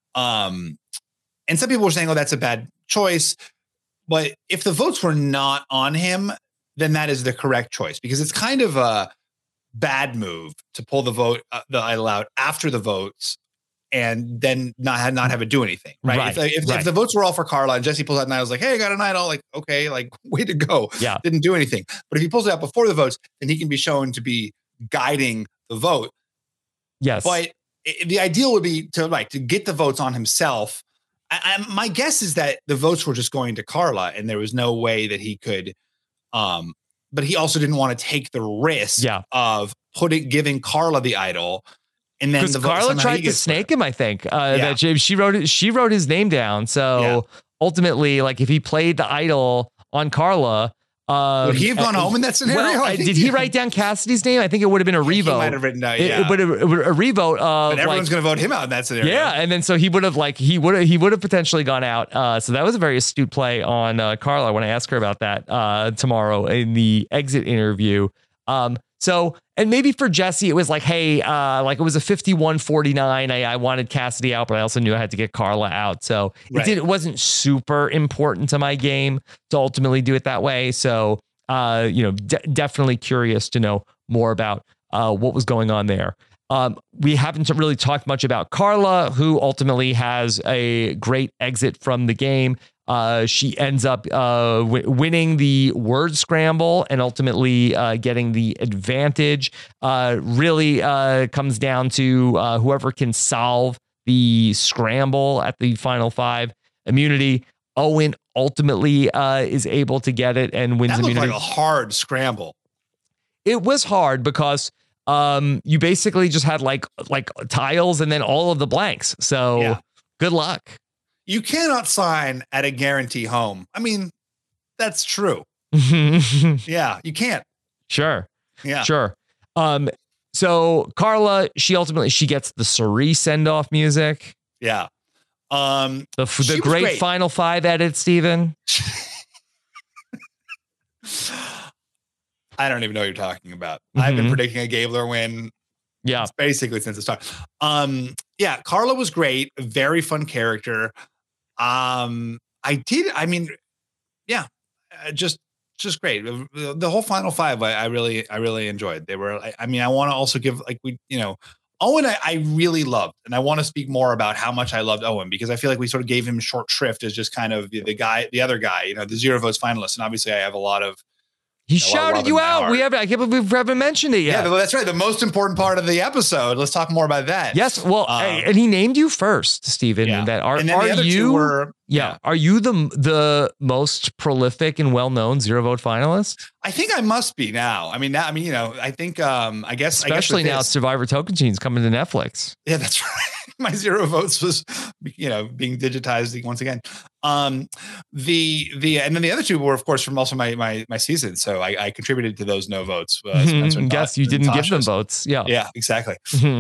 And some people were saying, oh, that's a bad choice. But if the votes were not on him, then that is the correct choice, because it's kind of a bad move to pull the idol out after the votes and then not have it do anything. Right. If the votes were all for Carla and Jesse pulls out an idol, I was like, hey, I got an idol. Like, okay, like way to go. Yeah. Didn't do anything. But if he pulls it out before the votes, then he can be shown to be guiding the vote. Yes. But the ideal would be to get the votes on himself. My guess is that the votes were just going to Carla, and there was no way that he could. But he also didn't want to take the risk of giving Carla the idol. And then Carla tried to snake him, I think. That she wrote his name down. So ultimately, like if he played the idol on Carla, would he have gone home in that scenario? Well, did he write down Cassidy's name? I think it would have been a revote. He might have written down, It would have a revote of. But everyone's going to vote him out in that scenario. Yeah, and then so he would have potentially gone out. So that was a very astute play on Carla. I want to ask her about that tomorrow in the exit interview. So, and maybe for Jesse, it was like, hey, like it was a 51-49. I wanted Cassidy out, but I also knew I had to get Carla out. So it wasn't super important to my game to ultimately do it that way. So, definitely curious to know more about what was going on there. We haven't really talked much about Carla, who ultimately has a great exit from the game. She ends up winning the word scramble and ultimately getting the advantage. Really comes down to whoever can solve the scramble at the final 5 immunity. Owen ultimately is able to get it and wins immunity. That looked like a hard scramble. It was hard because you basically just had like tiles and then all of the blanks. So good luck. You cannot sign at a guarantee home. I mean, that's true. Yeah, you can't. Sure. Yeah. Sure. So Carla, she gets the Cerie send-off music. Yeah. The great Final 5 edit, Steven. I don't even know what you're talking about. I've been predicting a Gabler win. Yeah. Basically since the start. Carla was great. Very fun character. Just great. The whole final 5, I really enjoyed. They were, I want to also give Owen, I really loved, and I want to speak more about how much I loved Owen, because I feel like we sort of gave him short shrift as just kind of the other guy, the 0 votes finalist. And obviously I have a lot of, he shouted you out. I can't believe we haven't mentioned it yet. Yeah, that's right. The most important part of the episode. Let's talk more about that. Yes. Well, and he named you first, Steven. Yeah. That are you? Are you the most prolific and well-known 0 vote finalist? I think I must be now. I think I guess especially now Survivor Tocantins coming to Netflix. Yeah, that's right. My 0 votes was being digitized once again. And then the other 2 were of course from also my season. So I contributed to those no votes. Yes, you didn't give them votes. Yeah. Yeah, exactly.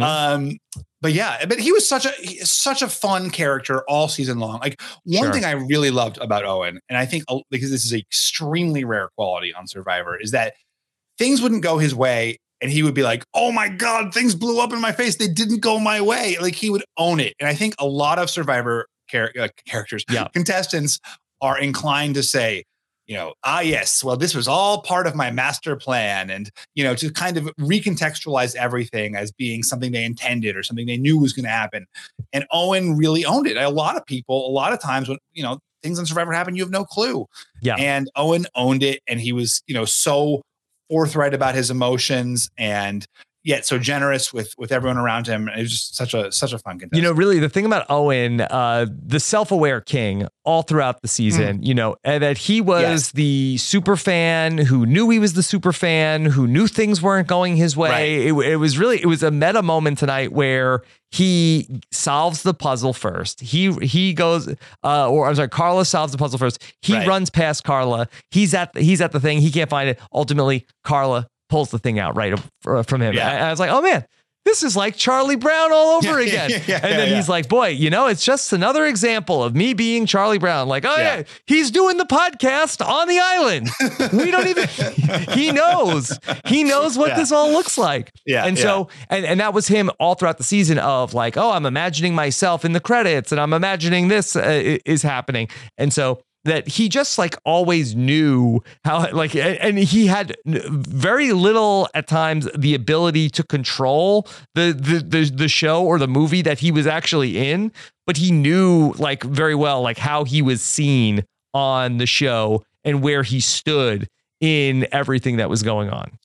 But he was such a fun character all season long. Like one thing I really loved about Owen, and I think because this is an extremely rare quality on Survivor, is that things wouldn't go his way. And he would be like, oh my God, things blew up in my face. They didn't go my way. Like he would own it. And I think a lot of Survivor characters, contestants are inclined to say, yes, well, this was all part of my master plan. And, to kind of recontextualize everything as being something they intended or something they knew was going to happen. And Owen really owned it. A lot of people, a lot of times when, things on Survivor happen, you have no clue. Yeah. And Owen owned it. And he was, so forthright about his emotions and yet so generous with everyone around him. It was just such a fun contest. Really the thing about Owen, the self-aware king all throughout the season, and that he was the super fan who knew he was the super fan, who knew things weren't going his way. Right. It was a meta moment tonight where he solves the puzzle first. He goes, Carla solves the puzzle first. He runs past Carla. He's at the thing. He can't find it. Ultimately, Carla pulls the thing out right from him. Yeah. I was like, oh man, this is like Charlie Brown all over again. And then he's like, boy, it's just another example of me being Charlie Brown. Like, he's doing the podcast on the island. We don't even, he knows what this all looks like. Yeah. And so, and that was him all throughout the season of like, oh, I'm imagining myself in the credits and I'm imagining this is happening. And so that he just like always knew how and he had very little at times the ability to control the show or the movie that he was actually in, but he knew like very well like how he was seen on the show and where he stood in everything that was going on.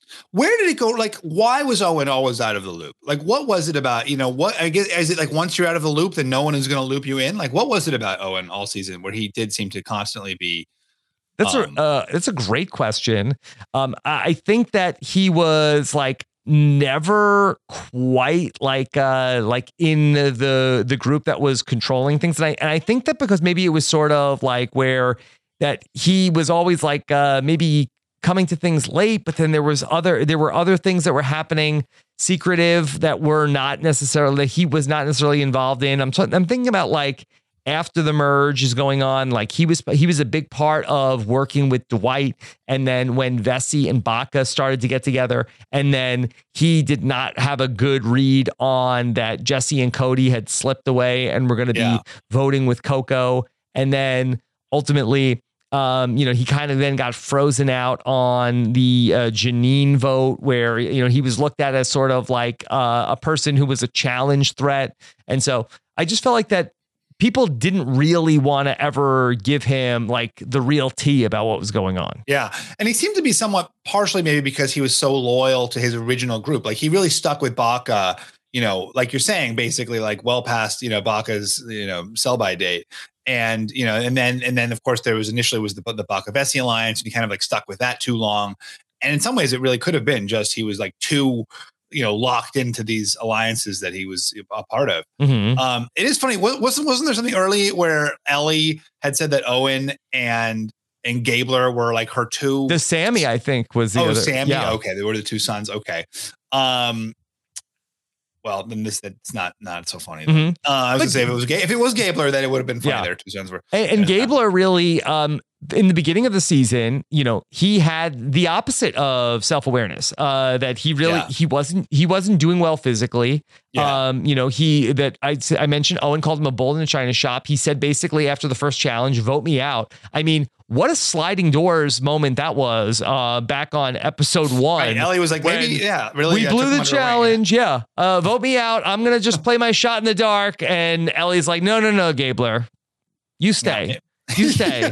Where did it go? Like, why was Owen always out of the loop? Like, what was it about, what, I guess, is it like once you're out of the loop, then no one is going to loop you in? Like, what was it about Owen all season where he did seem to constantly be? That's a great question. I think that he was like never quite like in the group that was controlling things. And I think that because maybe it was sort of like where that he was always like maybe coming to things late, but then there were other things that were happening secretive that he was not necessarily involved in. I'm thinking about like after the merge is going on, like he was a big part of working with Dwight. And then when Vesey and Baca started to get together, and then he did not have a good read on that Jesse and Cody had slipped away and were going to be voting with Coco. And then ultimately, he kind of then got frozen out on the Janine vote where, he was looked at as sort of like a person who was a challenge threat. And so I just felt like that people didn't really want to ever give him like the real tea about what was going on. Yeah. And he seemed to be somewhat partially maybe because he was so loyal to his original group. Like he really stuck with Baca, like you're saying, basically like well past, Baca's, sell by date. And, and then of course there was initially the Baca Vesey alliance, and he kind of like stuck with that too long. And in some ways it really could have been just, he was like too, locked into these alliances that he was a part of. Mm-hmm. It is funny. Wasn't there something early where Ellie had said that Owen and Gabler were like her two? The Sammy, I think, was the other. Sammy. Yeah. Okay. They were the two sons. Okay. Well, then that's not so funny. Mm-hmm. I was gonna say if it was Gabler, then it would have been funny. Yeah. Their two sons were. And Gabler really, in the beginning of the season, he had the opposite of self-awareness. That he really he wasn't doing well physically. Yeah. I mentioned Owen called him a bull in a china shop. He said basically after the first challenge, vote me out. I mean, what a sliding doors moment that was back on episode 1. Right, Ellie was like, maybe, really. We blew the challenge. Vote me out. I'm going to just play my shot in the dark. And Ellie's like, no, Gabler, you stay. Yeah. You stay.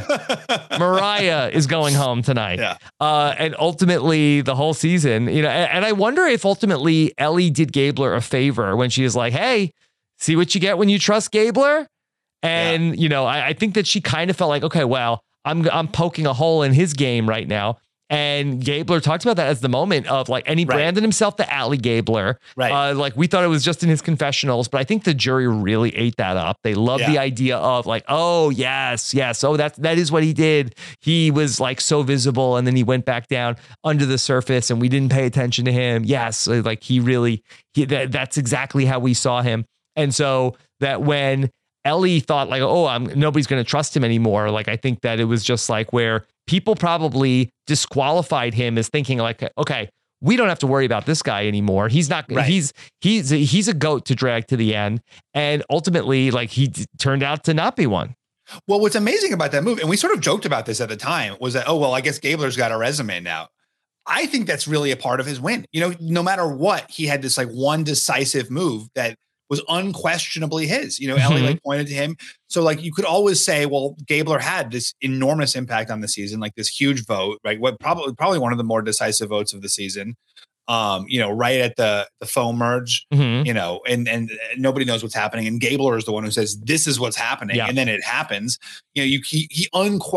Mariah is going home tonight. Yeah. And ultimately the whole season, and I wonder if ultimately Ellie did Gabler a favor when she was like, hey, see what you get when you trust Gabler. And, I think that she kind of felt like, okay, well, I'm poking a hole in his game right now. And Gabler talked about that as the moment of like, and he branded himself the Alley Gabler. Right. Like we thought it was just in his confessionals, but I think the jury really ate that up. They loved the idea of like, oh yes. Oh, that is what he did. He was like so visible, and then he went back down under the surface, and we didn't pay attention to him. Yes, like that's exactly how we saw him. And so that when Ellie thought like, oh, nobody's going to trust him anymore. Like, I think that it was just like where people probably disqualified him as thinking like, okay, we don't have to worry about this guy anymore. He's not, he's a goat to drag to the end. And ultimately, like he turned out to not be one. Well, what's amazing about that move, and we sort of joked about this at the time, was that, oh, well, I guess Gabler's got a resume now. I think that's really a part of his win. No matter what, he had this like one decisive move that was unquestionably his, Ellie like pointed to him. So like, you could always say, well, Gabler had this enormous impact on the season, like this huge vote, right? What probably one of the more decisive votes of the season, right at the foam merge, and nobody knows what's happening. And Gabler is the one who says, this is what's happening. Yeah. And then it happens, he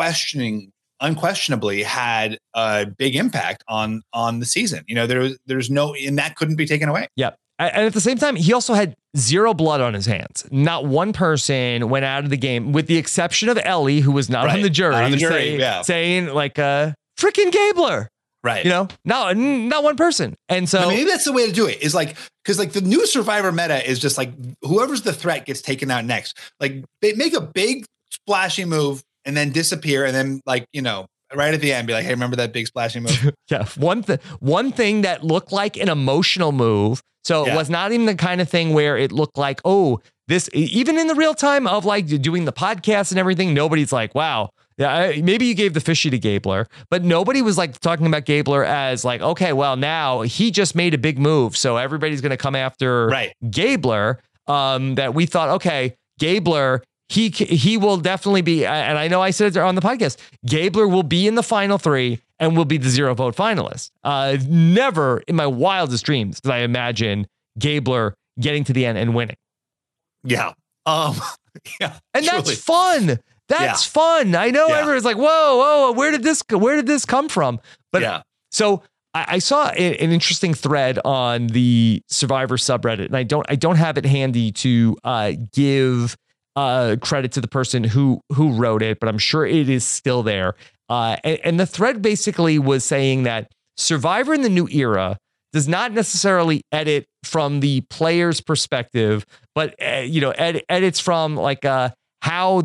unquestionably had a big impact on the season. There's no, and that couldn't be taken away. Yeah. And at the same time, he also had zero blood on his hands. Not one person went out of the game, with the exception of Ellie, who was not on the jury, saying like, freaking Gabler. Right. Not one person. And so maybe that's the way to do it, is like, because like the new Survivor meta is just like whoever's the threat gets taken out next. Like they make a big splashy move and then disappear. And then like, right at the end, be like, hey, remember that big splashy move? Yeah. One thing that looked like an emotional move. So it was not even the kind of thing where it looked like, oh, this, even in the real time of like doing the podcast and everything, nobody's like, wow, yeah, maybe you gave the fishy to Gabler, but nobody was like talking about Gabler as like, okay, well, now he just made a big move, so everybody's going to come after Gabler. That we thought, okay, Gabler, he will definitely be, and I know I said it on the podcast, Gabler will be in the final 3 and will be the 0 vote finalist. Never in my wildest dreams did I imagine Gabler getting to the end and winning. Yeah. Yeah. And truly. that's fun. That's fun. I know everyone's like, whoa, where did this come from? But so I saw an interesting thread on the Survivor subreddit, and I don't have it handy to give credit to the person who wrote it, but I'm sure it is still there. And the thread basically was saying that Survivor in the new era does not necessarily edit from the player's perspective, but edits from like how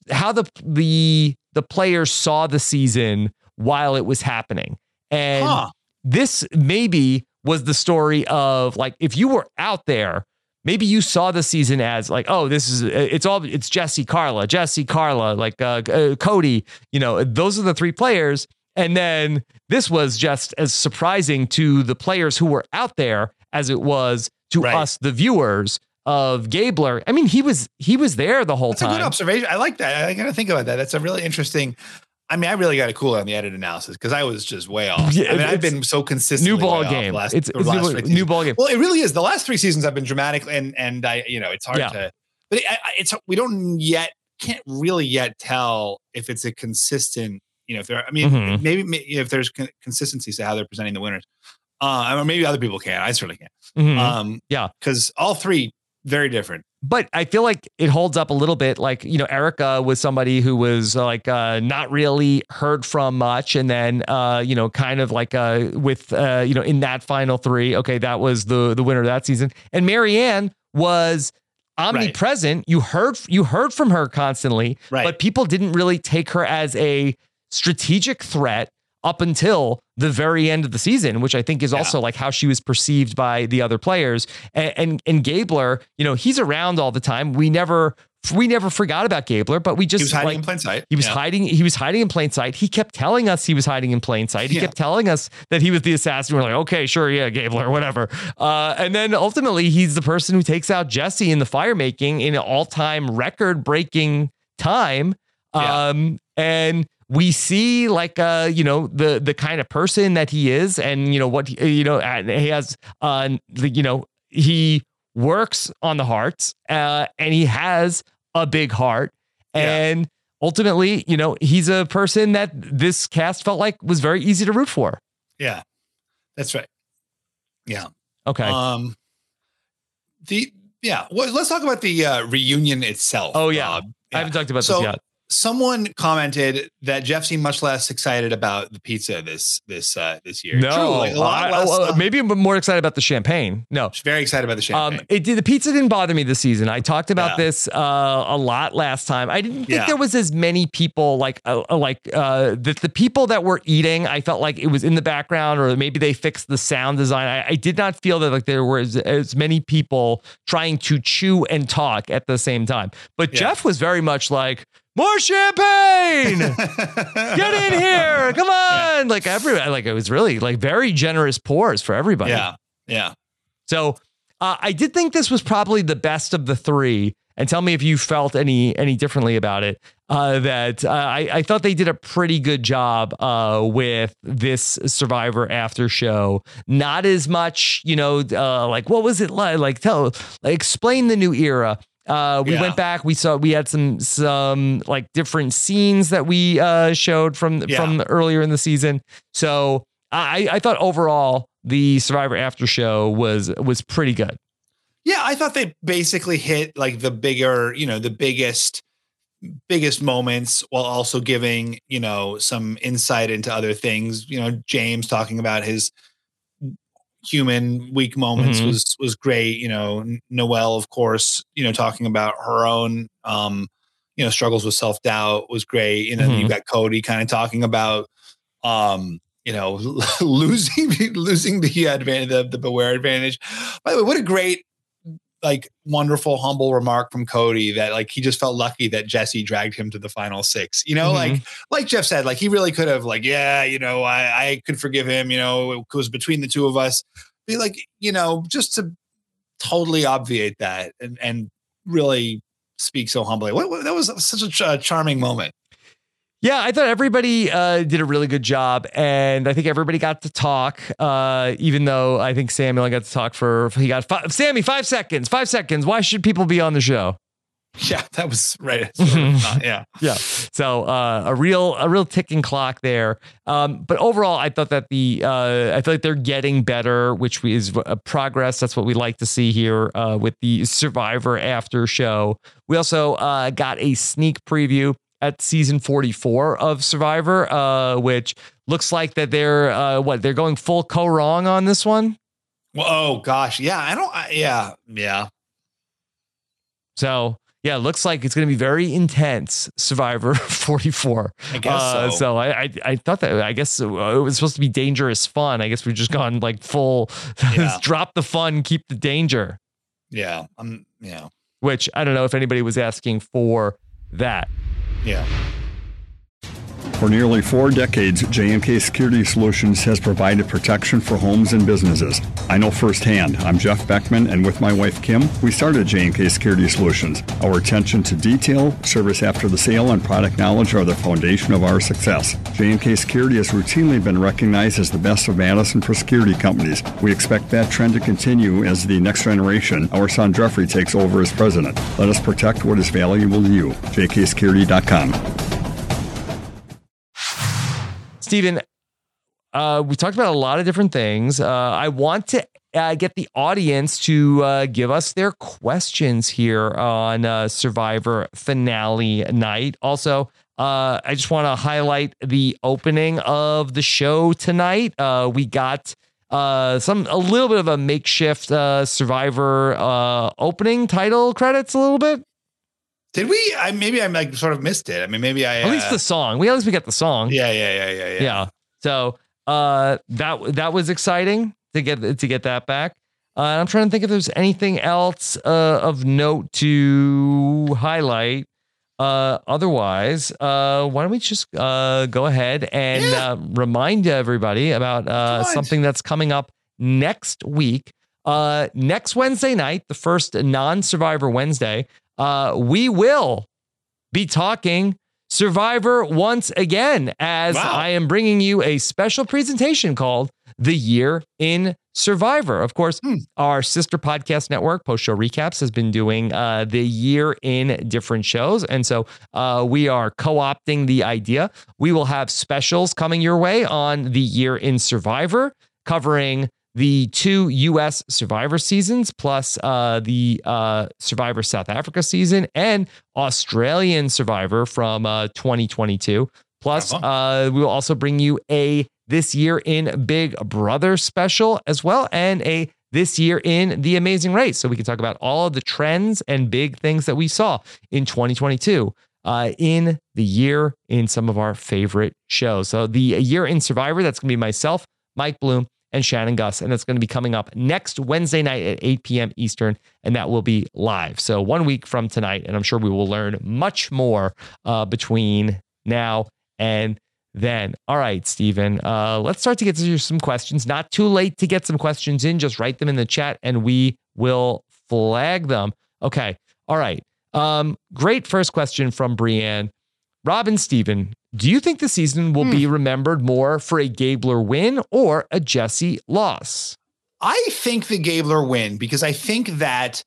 the players saw the season while it was happening. And this maybe was the story of like, if you were out there, maybe you saw the season as like, oh, it's Jesse, Carla, like Cody, those are the 3 players. And then this was just as surprising to the players who were out there as it was to us, the viewers of Gabler. I mean, he was there the whole time. That's a good observation. I like that. I got to think about that. That's a really interesting. I mean, I really got to cool on the edit analysis because I was just way off. Yeah, I mean, I've been so consistent. New ball game. It's new ball game. Well, it really is. The last 3 seasons have been dramatic, and I, it's hard to. But we can't really yet tell if it's a consistent. If there, maybe if there's consistencies to how they're presenting the winners, or maybe other people can. I certainly can. Because all 3 very different. But I feel like it holds up a little bit. Like, Erica was somebody who was like not really heard from much. And then, kind of like with, in that final 3, okay, that was the winner of that season. And Marianne was omnipresent. Right. You heard from her constantly, but people didn't really take her as a strategic threat up until the very end of the season, which I think is also like how she was perceived by the other players. And Gabler, he's around all the time. We never forgot about Gabler, but we just he was hiding in plain sight. He was hiding in plain sight. He kept telling us he was hiding in plain sight. He kept telling us that he was the assassin. We're like, okay, sure, yeah, Gabler, whatever. And then ultimately, he's the person who takes out Jesse in the fire making in an all-time record-breaking time. And we see like, the kind of person that he is and, what, he has, he works on the hearts and he has a big heart. And ultimately, he's a person that this cast felt like was very easy to root for. Yeah, that's right. Yeah. Okay. Well, let's talk about the reunion itself. Oh yeah. I haven't talked about this yet. Someone commented that Jeff seemed much less excited about the pizza this year. No, maybe I'm more excited about the champagne. No, very excited about the champagne. The pizza didn't bother me this season. I talked about this a lot last time. I didn't think there was as many people the people that were eating. I felt like it was in the background, or maybe they fixed the sound design. I did not feel that like there were as many people trying to chew and talk at the same time. But Jeff was very much like, more champagne! Get in here! Come on! Like everybody, like it was really like very generous pours for everybody. Yeah. So I did think this was probably the best of the 3. And tell me if you felt any differently about it. I thought they did a pretty good job with this Survivor after show. Not as much, like what was it like? Like explain the new era. We went back. We had some like different scenes that we showed from earlier in the season. So I thought overall the Survivor after show was pretty good. Yeah, I thought they basically hit like the bigger, the biggest moments while also giving, some insight into other things. James talking about his human weak moments was great. Noelle, of course, talking about her own, struggles with self-doubt was great. You've got Cody kind of talking about, losing the advantage, the Beware advantage. By the way, what a great, like wonderful, humble remark from Cody that like, he just felt lucky that Jesse dragged him to the final 6, like Jeff said, like he really could have like, I could forgive him, it was between the 2 of us. Be like, just to totally obviate that and really speak so humbly. That was such a charming moment. Yeah, I thought everybody did a really good job, and I think everybody got to talk. Even though I think Sammy only got to talk Sammy 5 seconds. 5 seconds. Why should people be on the show? Yeah, that was right. Yeah. So a real ticking clock there. But overall, I thought that I feel like they're getting better, which is progress. That's what we like to see here with the Survivor after show. We also got a sneak preview at season 44 of Survivor, which looks like that they're going full co-wrong on this one. Well, oh gosh, yeah, yeah. So yeah, it looks like it's going to be very intense. Survivor 44. I guess so. So I thought that I guess it was supposed to be dangerous fun. I guess we've just gone like full drop the fun, keep the danger. Yeah, yeah. Which I don't know if anybody was asking for that. Yeah. For nearly 4 decades, JMK Security Solutions has provided protection for homes and businesses. I know firsthand. I'm Jeff Beckman, and with my wife Kim, we started JMK Security Solutions. Our attention to detail, service after the sale, and product knowledge are the foundation of our success. JMK Security has routinely been recognized as the best of Madison for security companies. We expect that trend to continue as the next generation, our son Jeffrey, takes over as president. Let us protect what is valuable to you. jksecurity.com. Steven, we talked about a lot of different things. I want to get the audience to give us their questions here on Survivor finale night. Also, I just want to highlight the opening of the show tonight. We got a little bit of a makeshift Survivor opening title credits a little bit. Did we? Maybe I like sort of missed it. I mean, maybe I at least the song. At least we got the song. Yeah. So that was exciting to get that back. I'm trying to think if there's anything else of note to highlight. Otherwise, why don't we just go ahead and remind everybody about something that's coming up next week. Next Wednesday night, the first non-Survivor Wednesday. We will be talking Survivor once again, as I am bringing you a special presentation called The Year in Survivor. Of course, our sister podcast network, Post Show Recaps, has been doing the year in different shows. And so we are co-opting the idea. We will have specials coming your way on The Year in Survivor, covering the 2 U.S. Survivor seasons, plus the Survivor South Africa season and Australian Survivor from 2022. Plus, we will also bring you a This Year in Big Brother special as well, and a This Year in The Amazing Race. So we can talk about all of the trends and big things that we saw in 2022 in the year in some of our favorite shows. So the Year in Survivor, that's going to be myself, Mike Bloom, and Shannon Gus, and that's going to be coming up next Wednesday night at 8 p.m. Eastern, and that will be live. So 1 week from tonight, and I'm sure we will learn much more between now and then. All right, Steven, let's start to get to some questions. Not too late to get some questions in. Just write them in the chat, and we will flag them. Okay. All right. Great first question from Brienne. Rob and Steven, do you think the season will be remembered more for a Gabler win or a Jesse loss? I think the Gabler win, because I think that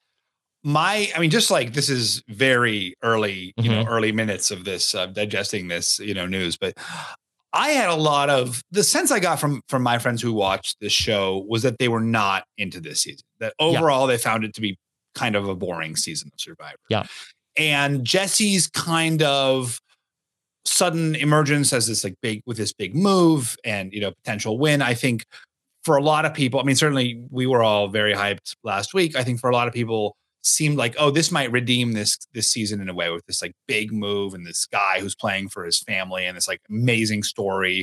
just like this is very early, early minutes of this, digesting this, news, but I had a lot of the sense I got from my friends who watched this show was that they were not into this season, that overall they found it to be kind of a boring season of Survivor. Yeah. And Jesse's kind of sudden emergence as this big move and potential win, I think for a lot of people, certainly we were all very hyped last week. I think for a lot of people seemed like, oh, this might redeem this season in a way with this big move and this guy who's playing for his family and this amazing story,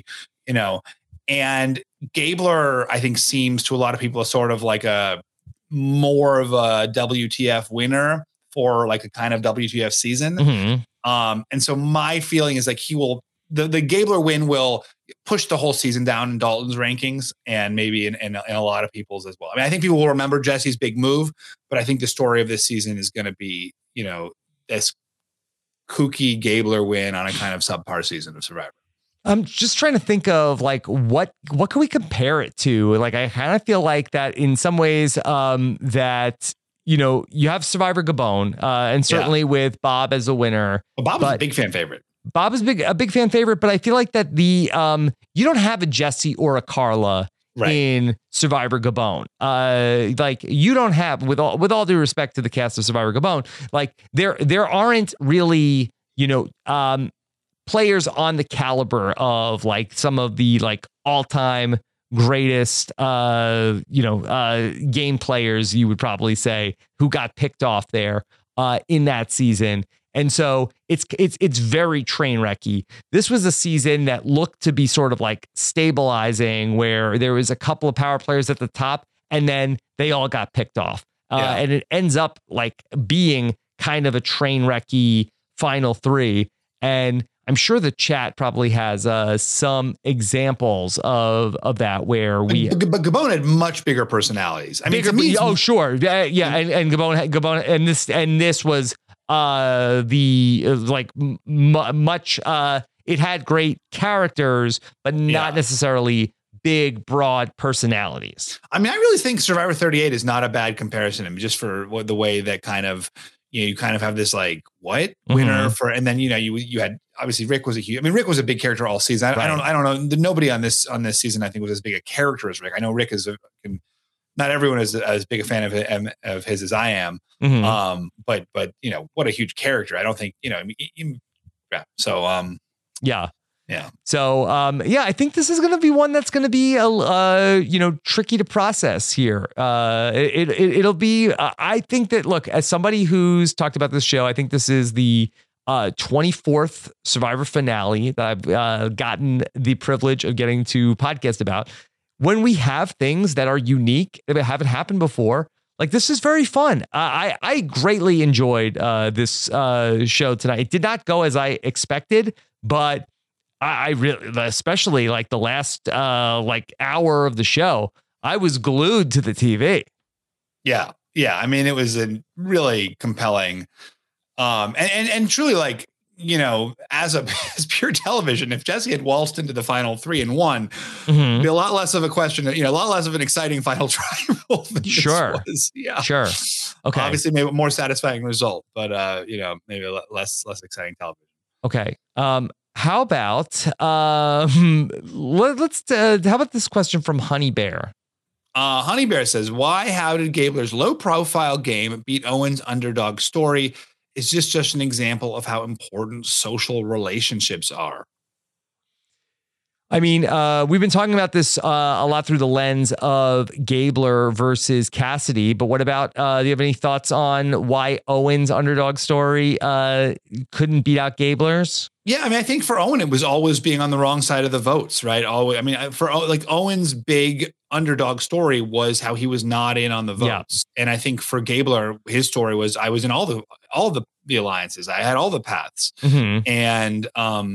and Gabler, I think, seems to a lot of people a sort of a more of a WTF winner for a kind of WTF season. And so my feeling is he will, the Gabler win will push the whole season down in Dalton's rankings and maybe in a lot of people's as well. I think people will remember Jesse's big move, but I think the story of this season is going to be, this kooky Gabler win on a kind of subpar season of Survivor. I'm just trying to think of like what can we compare it to? Like I kind of feel like that in some ways that you have Survivor Gabon and certainly with Bob as a winner. Well, Bob was a big fan favorite. Bob is a big fan favorite, but I feel like that the you don't have a Jesse or a Carla in Survivor Gabon. Like you don't have, with all due respect to the cast of Survivor Gabon, like there aren't really, players on the caliber of like some of the like all-time greatest game players, you would probably say, who got picked off there in that season. And so it's very train wrecky. This was a season that looked to be sort of like stabilizing, where there was a couple of power players at the top, and then they all got picked off. And it ends up like being kind of a train wrecky final three. And I'm sure the chat probably has some examples of that where but Gabon had much bigger personalities. I mean, sure, yeah, and Gabon, and this was much. It had great characters, but not necessarily big, broad personalities. I mean, I really think Survivor 38 is not a bad comparison. I mean, just for the way that kind of, you kind of have this like winner for, and then you had obviously Rick was Rick was a big character all season. I don't know. Nobody on this season I think was as big a character as Rick. I know Rick is not everyone is as big a fan of his as I am. But what a huge character. I don't think So yeah. So I think this is going to be one that's going to be tricky to process here. It'll be. I think that, look, as somebody who's talked about this show, I think this is the 24th Survivor finale that I've gotten the privilege of getting to podcast about. When we have things that are unique, that haven't happened before, like this is very fun. I greatly enjoyed this show tonight. It did not go as I expected, but I really, especially like the last hour of the show, I was glued to the TV. Yeah. I mean, it was a really compelling, and truly, like, as pure television, if Jesse had waltzed into the final 3 and won, it'd be a lot less of a question, a lot less of an exciting final tribal than this was. Yeah, sure. Okay. Obviously, maybe a more satisfying result, but maybe a less exciting television. Okay. How about how about this question from Honey Bear? Honey Bear says, how did Gabler's low profile game beat Owen's underdog story? Is this just an example of how important social relationships are? I mean, we've been talking about this a lot through the lens of Gabler versus Cassidy, but what about, do you have any thoughts on why Owen's underdog story couldn't beat out Gabler's? Yeah, I mean, I think for Owen, it was always being on the wrong side of the votes, right? Always. I mean, for like Owen's big underdog story was how he was not in on the votes, and I think for Gabler, his story was I was in all the alliances. I had all the paths, and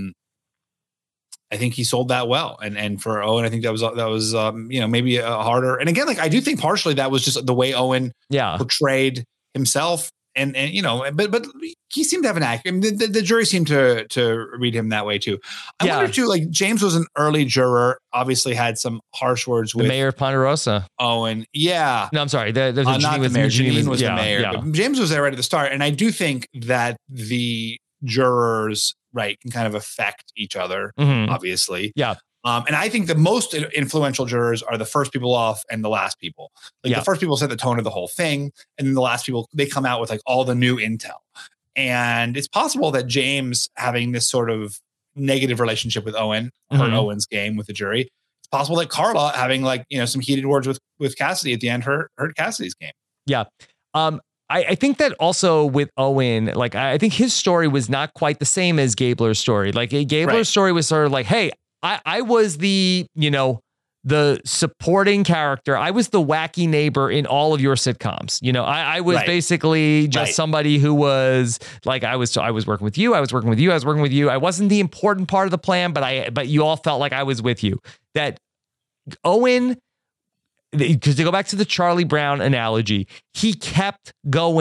I think he sold that well. And for Owen, I think that was maybe a harder. And again, like I do think partially that was just the way Owen portrayed himself. And but he seemed to have an act. I mean, the jury seemed to read him that way too. I wonder too, like James was an early juror, obviously had some harsh words with the mayor of Ponderosa. Owen. Yeah. No, I'm sorry. Not the mayor. Janine was the mayor. Yeah. But James was there right at the start. And I do think that the jurors, can kind of affect each other, obviously. Yeah. And I think the most influential jurors are the first people off and the last people. Like the first people set the tone of the whole thing. And then the last people, they come out with like all the new intel. And it's possible that James having this sort of negative relationship with Owen, hurt Owen's game with the jury. It's possible that Carla having some heated words with Cassidy at the end hurt Cassidy's game. Yeah. I think that also with Owen, like I think his story was not quite the same as Gabler's story. Like Gabler's story was sort of like, hey, I was the supporting character. I was the wacky neighbor in all of your sitcoms. I was basically just somebody who was like, I was working with you. I was working with you. I was working with you. I wasn't the important part of the plan, but you all felt like I was with you. That Owen, because to go back to the Charlie Brown analogy, he kept going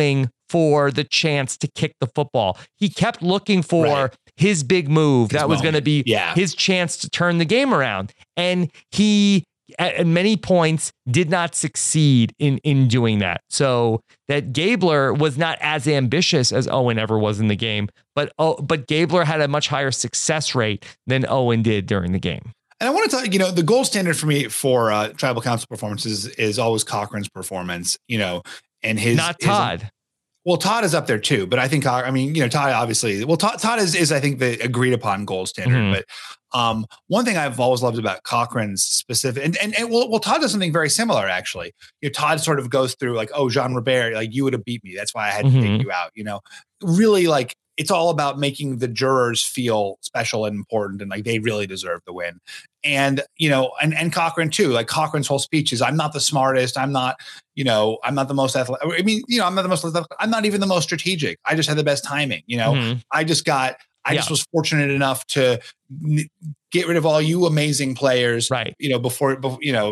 for the chance to kick the football. He kept looking for Right. his big move His that was going to moment. be Yeah. his chance to turn the game around. And he, at many points, did not succeed in doing that. So that Gabler was not as ambitious as Owen ever was in the game, but Gabler had a much higher success rate than Owen did during the game. And I want to tell you, the gold standard for me for tribal council performances is always Cochran's performance, and his Not Todd. Well, Todd is up there too, but I think, Todd obviously, Todd is I think, the agreed upon gold standard. Mhm. But one thing I've always loved about Cochran's specific, and Todd does something very similar, actually. Todd sort of goes through like, oh, Jean Robert, like, you would have beat me. That's why I had to take you out, really, like, it's all about making the jurors feel special and important and like they really deserve the win. And, and Cochran too, like Cochran's whole speech is, I'm not the smartest. I'm not the most athletic. I mean, I'm not the most athletic. I'm not even the most strategic. I just had the best timing. Mhm. I just was fortunate enough to get rid of all you amazing players, Right. before,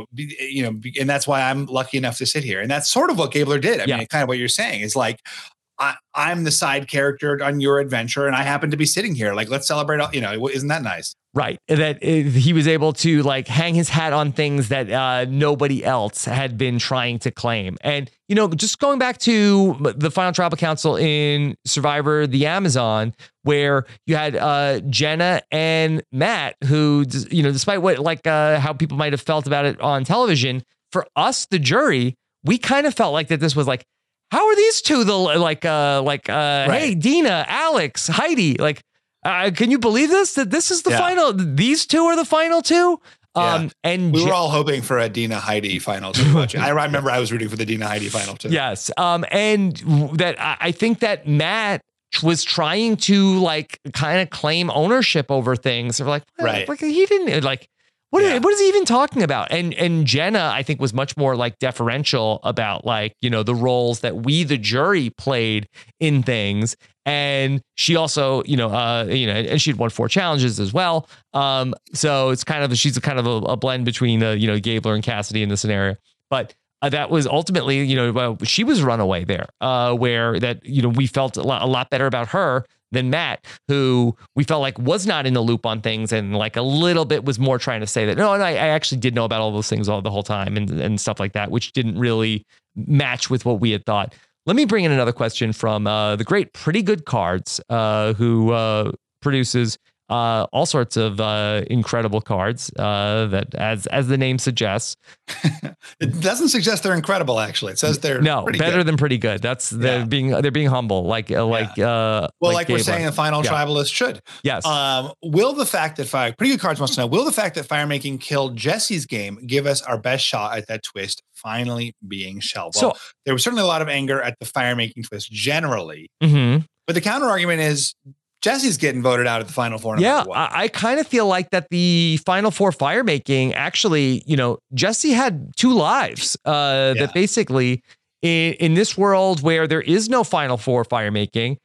and that's why I'm lucky enough to sit here. And that's sort of what Gabler did. I mean, kind of what you're saying is like, I'm the side character on your adventure, and I happen to be sitting here. Like, let's celebrate. Isn't that nice? Right. That he was able to like hang his hat on things that nobody else had been trying to claim. And, just going back to the final tribal council in Survivor, the Amazon, where you had Jenna and Matt, who, despite what how people might have felt about it on television, for us, the jury, we kind of felt like that this was like, how are these two hey, Dina, Alex, Heidi, like, can you believe this? That this is the final. These two are the final two. And we were all hoping for a Dina Heidi final too. I remember I was rooting for the Dina Heidi final too. Yes. And that I think that Matt was trying to like kind of claim ownership over things. They're like, right. Like he didn't like. What is he even talking about? And Jenna, I think, was much more like deferential about like, the roles that we, the jury, played in things. And she also, and she'd won 4 challenges as well. So it's kind of, she's a kind of a blend between, Gabler and Cassidy in the scenario. But that was ultimately, she was runaway there, where that, we felt a lot better about her than Matt, who we felt like was not in the loop on things and like a little bit was more trying to say that, no, I actually did know about all those things the whole time and stuff like that, which didn't really match with what we had thought. Let me bring in another question from the great Pretty Good Cards, who produces all sorts of incredible cards that, as the name suggests. It doesn't suggest they're incredible, actually. It says they're better than pretty good. That's they're being humble, like we're saying, the final tribalist should. Yes. Will the fact that Pretty Good Cards wants to know, will the fact that Firemaking killed Jesse's game give us our best shot at that twist finally being shelved? Well, there was certainly a lot of anger at the Firemaking twist generally, but the counter argument is Jesse's getting voted out at the Final Four. I kind of feel like that the Final Four firemaking actually, Jesse had 2 lives. That basically in this world where there is no Final Four firemaking,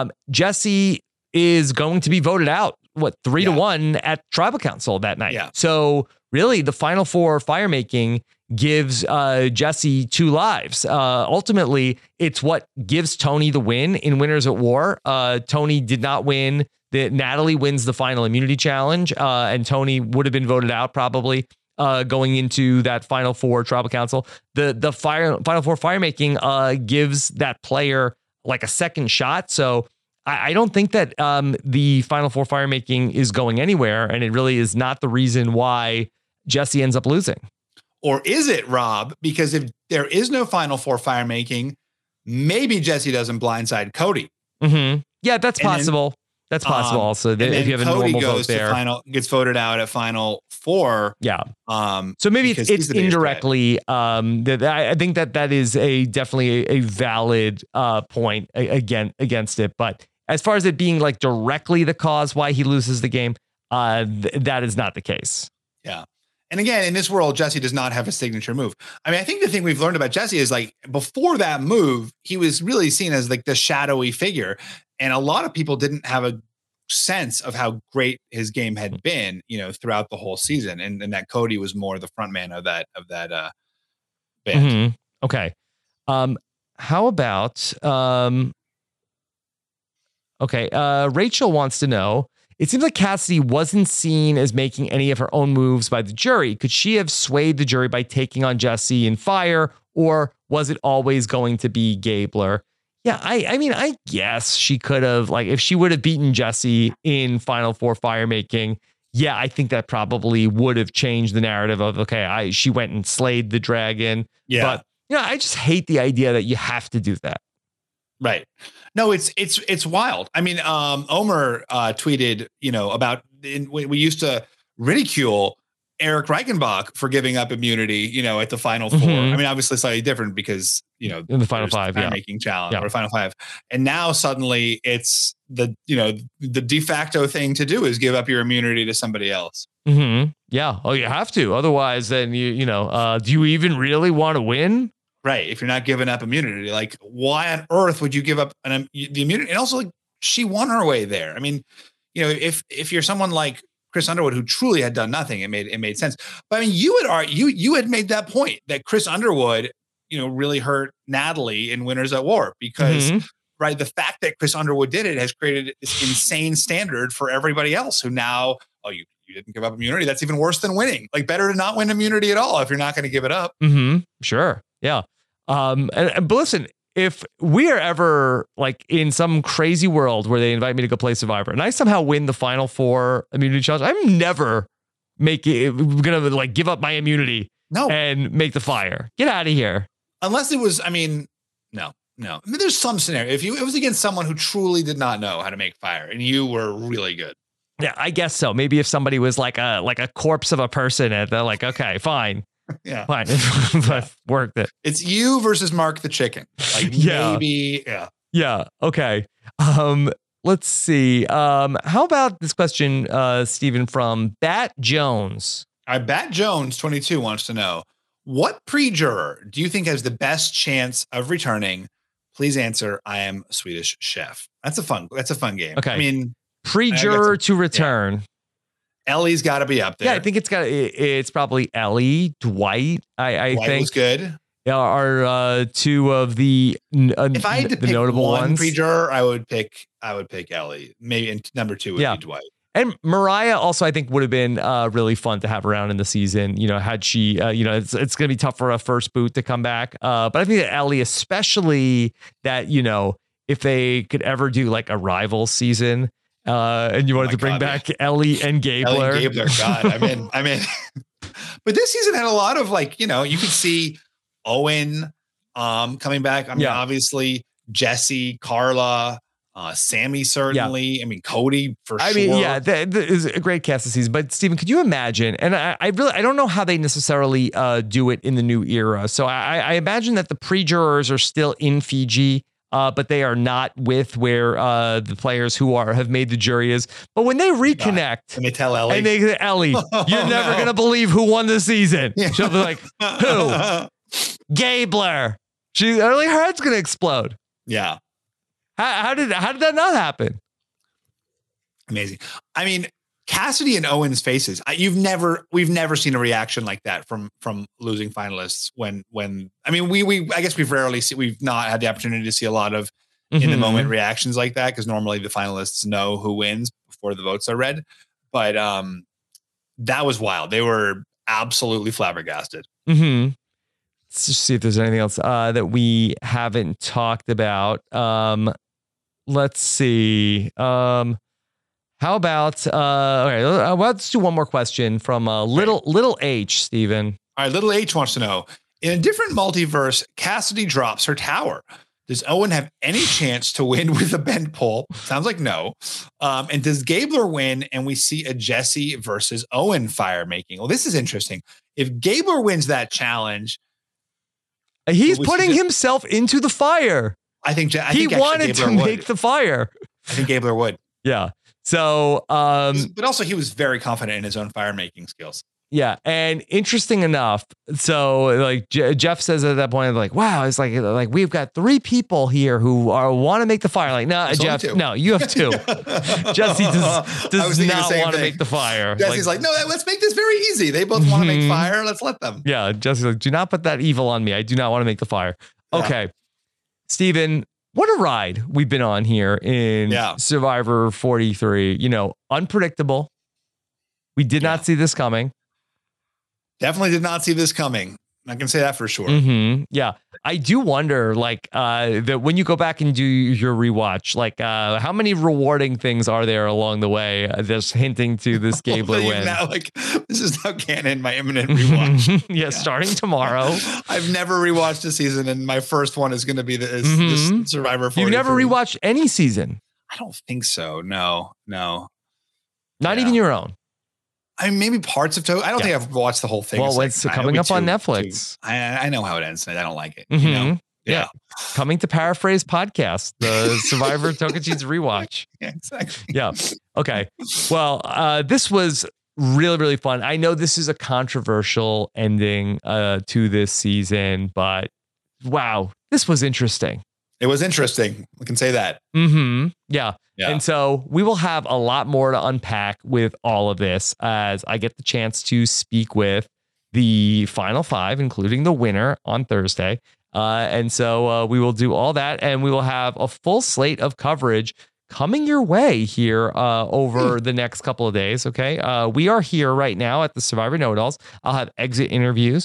Jesse is going to be voted out. 3-1 at Tribal Council that night. Yeah. So really, the Final Four firemaking gives Jesse 2 lives. Ultimately, it's what gives Tony the win in Winners at War. Tony did not win. Natalie wins the final immunity challenge, and Tony would have been voted out probably going into that Final Four Tribal Council. The Final Four firemaking gives that player like a second shot. So I don't think that the Final Four firemaking is going anywhere, and it really is not the reason why Jesse ends up losing. Or is it, Rob? Because if there is no Final Four firemaking, maybe Jesse doesn't blindside Cody. Mm-hmm. Yeah, that's possible. That's possible also. If you have a Cody normal goes vote there. Gets voted out at Final Four. Yeah. So maybe it's indirectly. I think that is definitely a valid point against it. But as far as it being like directly the cause why he loses the game, that is not the case. Yeah. And again, in this world, Jesse does not have a signature move. I mean, I think the thing we've learned about Jesse is like before that move, he was really seen as like the shadowy figure. And a lot of people didn't have a sense of how great his game had been, throughout the whole season. And that Cody was more the front man of that band. Mm-hmm. Okay. how about Rachel wants to know, it seems like Cassidy wasn't seen as making any of her own moves by the jury. Could she have swayed the jury by taking on Jesse in Fire, or was it always going to be Gabler? Yeah, I mean, I guess she could have, like, if she would have beaten Jesse in Final Four Fire making, yeah, I think that probably would have changed the narrative of, okay, she went and slayed the dragon. Yeah. But, I just hate the idea that you have to do that. Right. No, it's wild. I mean, Omer tweeted, about we used to ridicule Eric Reichenbach for giving up immunity, at the Final Four. I mean, obviously slightly different because, in the Final Five, making challenge or Final Five. And now suddenly it's the de facto thing to do is give up your immunity to somebody else. Yeah. Oh, you have to. Otherwise, then do you even really want to win? Right. If you're not giving up immunity, like, why on earth would you give up the immunity? And also, like, she won her way there. I mean, if you're someone like Chris Underwood, who truly had done nothing, it made sense. But I mean, you had made that point that Chris Underwood, really hurt Natalie in Winners at War because, right, the fact that Chris Underwood did it has created this insane standard for everybody else who now, you didn't give up immunity. That's even worse than winning. Like, better to not win immunity at all if you're not going to give it up. Sure. Yeah. But listen, if we are ever like in some crazy world where they invite me to go play Survivor and I somehow win the Final Four immunity challenge, I'm never gonna like give up my immunity and make the fire. Get out of here. Unless it was, I mean, no. I mean, there's some scenario. If it was against someone who truly did not know how to make fire and you were really good. Yeah, I guess so. Maybe if somebody was like a corpse of a person and they're like, okay, fine. Yeah. Fine. But worked it. It's you versus Mark the chicken. Like, maybe. Yeah. Yeah. Okay. Let's see. How about this question, Stephen, from Bat Jones? All right, Bat Jones 22 wants to know, what pre-juror do you think has the best chance of returning? Please answer. I am a Swedish chef. That's a fun game. Okay. I mean, pre-juror to return. Yeah. Ellie's got to be up there. Yeah, I think it's probably Ellie, Dwight. I Dwight think was good. Are two of the if I had to pick notable one ones. Pre-juror, I would pick Ellie. Maybe number 2 would be Dwight. And Mariah also, I think, would have been really fun to have around in the season. Had she, it's going to be tough for a first boot to come back. But I think that Ellie, especially that, if they could ever do like a rival season. And you wanted to bring back Ellie and Gabler. Ellie and Gabler, God, I'm in. But this season had a lot of like, you could see Owen coming back. I mean, obviously Jesse, Carla, Sammy certainly. Yeah. I mean, Cody for sure. I mean, that is a great cast of season. But Stephen, could you imagine? And I don't know how they necessarily do it in the new era. So I imagine that the pre-jurors are still in Fiji. But they are not with where the players who have made the jury is. But when they reconnect, and they tell Ellie, you're never gonna believe who won the season. Yeah. She'll be like, who? Gabler. Her head's gonna explode. Yeah. How did that not happen? Amazing. I mean, Cassidy and Owen's faces. We've never seen a reaction like that from losing finalists. When I mean, I guess we've not had the opportunity to see a lot of in the moment reactions like that because normally the finalists know who wins before the votes are read. But that was wild. They were absolutely flabbergasted. Let's just see if there's anything else that we haven't talked about. Let's see. How about okay? Let's do one more question from Little H, Stephen. All right, Little H wants to know: in a different multiverse, Cassidy drops her tower. Does Owen have any chance to win with a bent pole? Sounds like no. And does Gabler win? And we see a Jesse versus Owen fire making. Well, this is interesting. If Gabler wins that challenge, he's putting himself into the fire. I think he wanted to make the fire. I think Gabler would. Yeah. So, but also he was very confident in his own fire making skills. Yeah. And interesting enough. So like Jeff says at that point, like, wow, it's like we've got 3 people here who want to make the fire. Like, no, Jeff, no, you have 2. Jesse does not want to make the fire. Jesse's like, no, let's make this very easy. They both want to make fire. Let's let them. Yeah. Jesse's like, do not put that evil on me. I do not want to make the fire. Okay. Steven, what a ride we've been on here in Survivor 43. You know, unpredictable. We did not see this coming. Definitely did not see this coming. I can say that for sure. Mm-hmm. Yeah. I do wonder, like, that when you go back and do your rewatch, like, how many rewarding things are there along the way that's hinting to this Gabler win? Now, like, this is now canon, my imminent rewatch. yeah, starting tomorrow. I've never rewatched a season, and my first one is going to be this Survivor 43. You've never rewatched any season? I don't think so. No. Not even your own? I mean, maybe parts of I don't think I've watched the whole thing. Well, it's coming up on Netflix. I know how it ends tonight. I don't like it. Mm-hmm. You know? Yeah. Coming to Paraphrase Podcast, the Survivor Tokachi's rewatch. Yeah, exactly. Yeah. Okay. Well, this was really, really fun. I know this is a controversial ending to this season, but wow, this was interesting. It was interesting. We can say that. Mm-hmm. Yeah. And so we will have a lot more to unpack with all of this as I get the chance to speak with the final five, including the winner on Thursday. And so we will do all that, and we will have a full slate of coverage coming your way here over the next couple of days. Okay. We are here right now at the Survivor Know-It-Alls. I'll have exit interviews,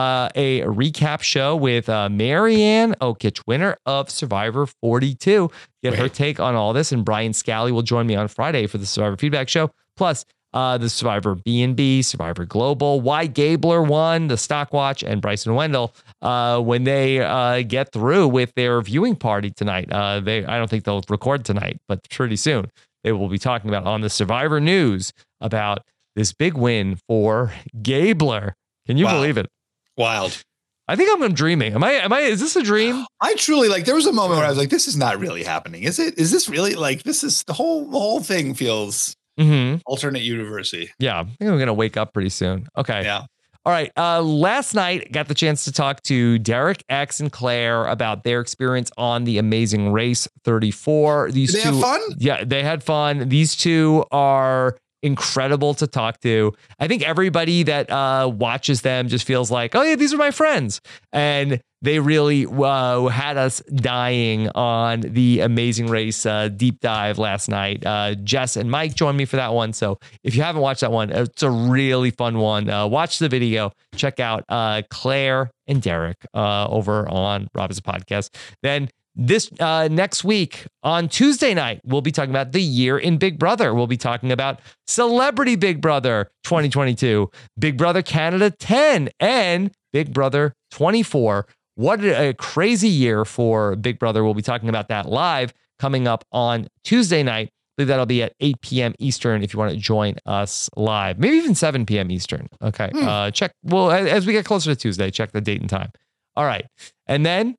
a recap show with Marianne Okich, winner of Survivor 42. Get her take on all this. And Brian Scally will join me on Friday for the Survivor Feedback Show. Plus, the Survivor B&B, Survivor Global, why Gabler won, the Stock Watch, and Bryson Wendell when they get through with their viewing party tonight. I don't think they'll record tonight, but pretty soon they will be talking about on the Survivor News about this big win for Gabler. Can you believe it? Wild. I think I'm dreaming. Is this a dream? I truly there was a moment where I was like, this is not really happening. Is it? Is this really this is the whole thing feels alternate university. Yeah. I think I'm going to wake up pretty soon. Okay. Yeah. All right. Last night, got the chance to talk to Derek X and Claire about their experience on the Amazing Race 34. Did they have fun? Yeah, they had fun. These two are incredible to talk to. I think everybody that watches them just feels like, oh yeah, these are my friends. And they really had us dying on the Amazing Race deep dive last night. Jess and Mike joined me for that one. So if you haven't watched that one, it's a really fun one. Watch the video. Check out Claire and Derek over on Rob's Podcast. Then this next week on Tuesday night, we'll be talking about the year in Big Brother. We'll be talking about Celebrity Big Brother 2022, Big Brother Canada 10, and Big Brother 24. What a crazy year for Big Brother. We'll be talking about that live coming up on Tuesday night. I believe that'll be at 8 p.m. Eastern if you want to join us live. Maybe even 7 p.m. Eastern. Okay. Check. Well, as we get closer to Tuesday, check the date and time. All right. And then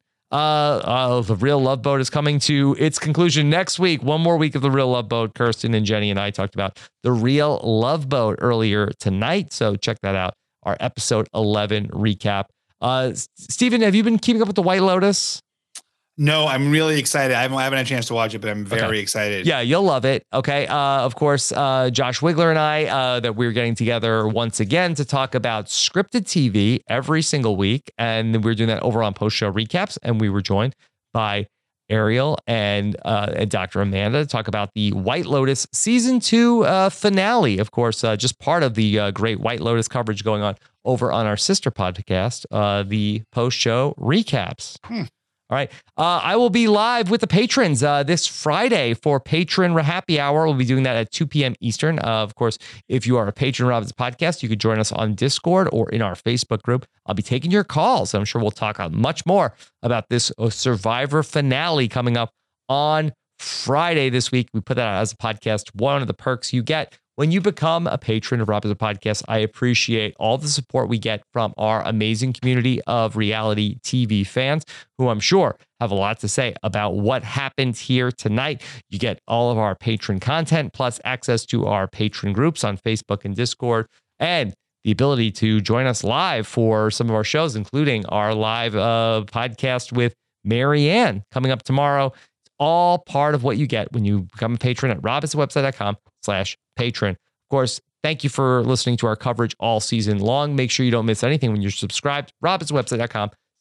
the Real Love Boat is coming to its conclusion next week. One more week of the Real Love Boat. Kirsten and Jenny and I talked about the Real Love Boat earlier tonight. So check that out. Our episode 11 recap. Steven, have you been keeping up with the White Lotus? No, I'm really excited. I haven't had a chance to watch it, but I'm very excited. Yeah, you'll love it. Okay. Of course, Josh Wigler and I, that we're getting together once again to talk about scripted TV every single week. And we're doing that over on post-show recaps. And we were joined by Ariel and Dr. Amanda to talk about the White Lotus season 2 finale. Of course, just part of the great White Lotus coverage going on over on our sister podcast, the post-show recaps. All right. I will be live with the patrons this Friday for Patron Happy Hour. We'll be doing that at 2 p.m. Eastern. Of course, if you are a patron of Rob's Podcast, you could join us on Discord or in our Facebook group. I'll be taking your calls. I'm sure we'll talk much more about this Survivor finale coming up on Friday this week. We put that out as a podcast. One of the perks you get when you become a patron of Rob's Podcast, I appreciate all the support we get from our amazing community of reality TV fans who I'm sure have a lot to say about what happened here tonight. You get all of our patron content, plus access to our patron groups on Facebook and Discord, and the ability to join us live for some of our shows, including our live podcast with Marianne coming up tomorrow. It's all part of what you get when you become a patron at robinsonwebsite.com/patron. Of course, thank you for listening to our coverage all season long. Make sure you don't miss anything when you're subscribed. robinsonwebsite.com/patron.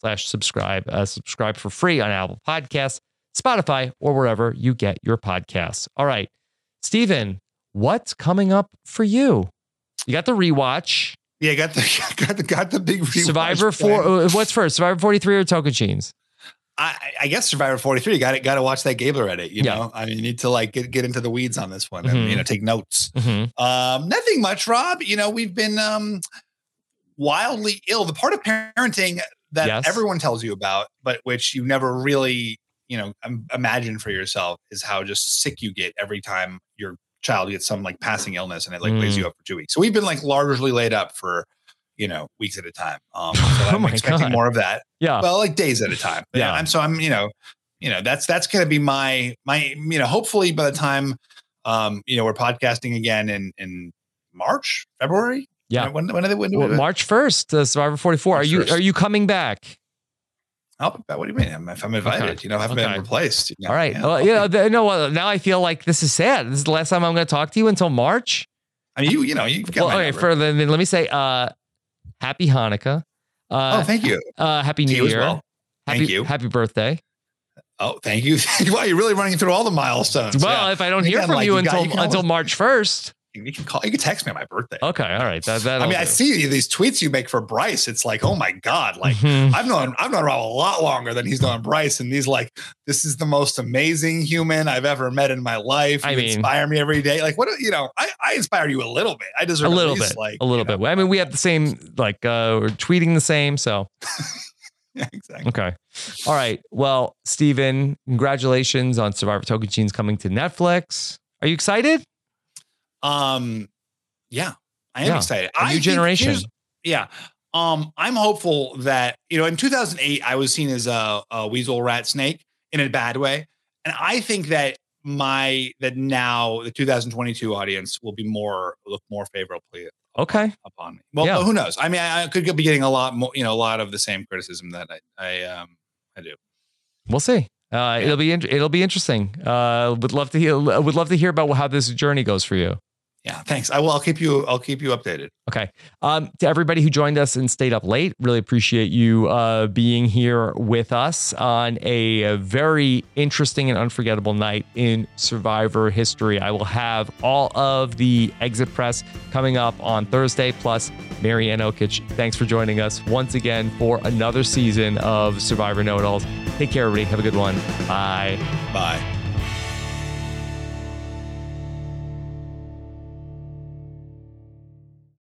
YouTube.com/subscribe. Subscribe for free on Apple Podcasts, Spotify, or wherever you get your podcasts. All right, Steven, what's coming up for you? You got the rewatch. Yeah, got the big rewatch Survivor plan. 4. What's first, Survivor 43 or Tokachins? I guess Survivor 43. Got to watch that Gabler edit. You know, I mean, you need to like get into the weeds on this one and take notes. Nothing much, Rob. You know, we've been wildly ill. The part of parenting that everyone tells you about, but which you never really, imagine for yourself, is how just sick you get every time your child gets some like passing illness and it like lays you up for 2 weeks. So we've been like largely laid up for weeks at a time. So I'm expecting more of that. Yeah. Well, like days at a time. But yeah. I'm that's going to be my hopefully by the time we're podcasting again in March, February. Yeah. When March 1st, Survivor 44. Are you coming back? What do you mean? If I'm invited, I haven't been replaced. All right. Yeah. Well, now I feel like this is sad. This is the last time I'm going to talk to you until March. I mean, you've got my number. Then let me say, happy Hanukkah. Thank you. Happy New Year. Well. Thank you. Happy birthday. Oh, thank you. Wow, you're really running through all the milestones. Well, if I don't hear from you until March 1st. You can text me on my birthday. Okay, all right. I see these tweets you make for Bryce. It's like, oh my God, like I've known Rob a lot longer than he's known Bryce, and he's like, this is the most amazing human I've ever met in my life. You inspire me every day. Like, what I inspire you a little bit. I deserve a little bit. I mean, we have the same we're tweeting the same, so. Yeah, exactly. Okay. All right. Well, Steven, congratulations on Survivor Tokachins coming to Netflix. Are you excited? Yeah, I am excited. A new generation. I'm hopeful that, in 2008, I was seen as a weasel rat snake in a bad way. And I think that now the 2022 audience will look more favorably upon me. Well, who knows? I mean, I could be getting a lot more, a lot of the same criticism that I do. We'll see. It'll be interesting. Would love to hear about how this journey goes for you. Yeah, thanks. I'll keep you updated. Okay. To everybody who joined us and stayed up late, really appreciate you being here with us on a very interesting and unforgettable night in Survivor history. I will have all of the exit press coming up on Thursday, plus Marianne Okic. Thanks for joining us once again for another season of Survivor Know-It-Alls. Take care, everybody. Have a good one. Bye. Bye.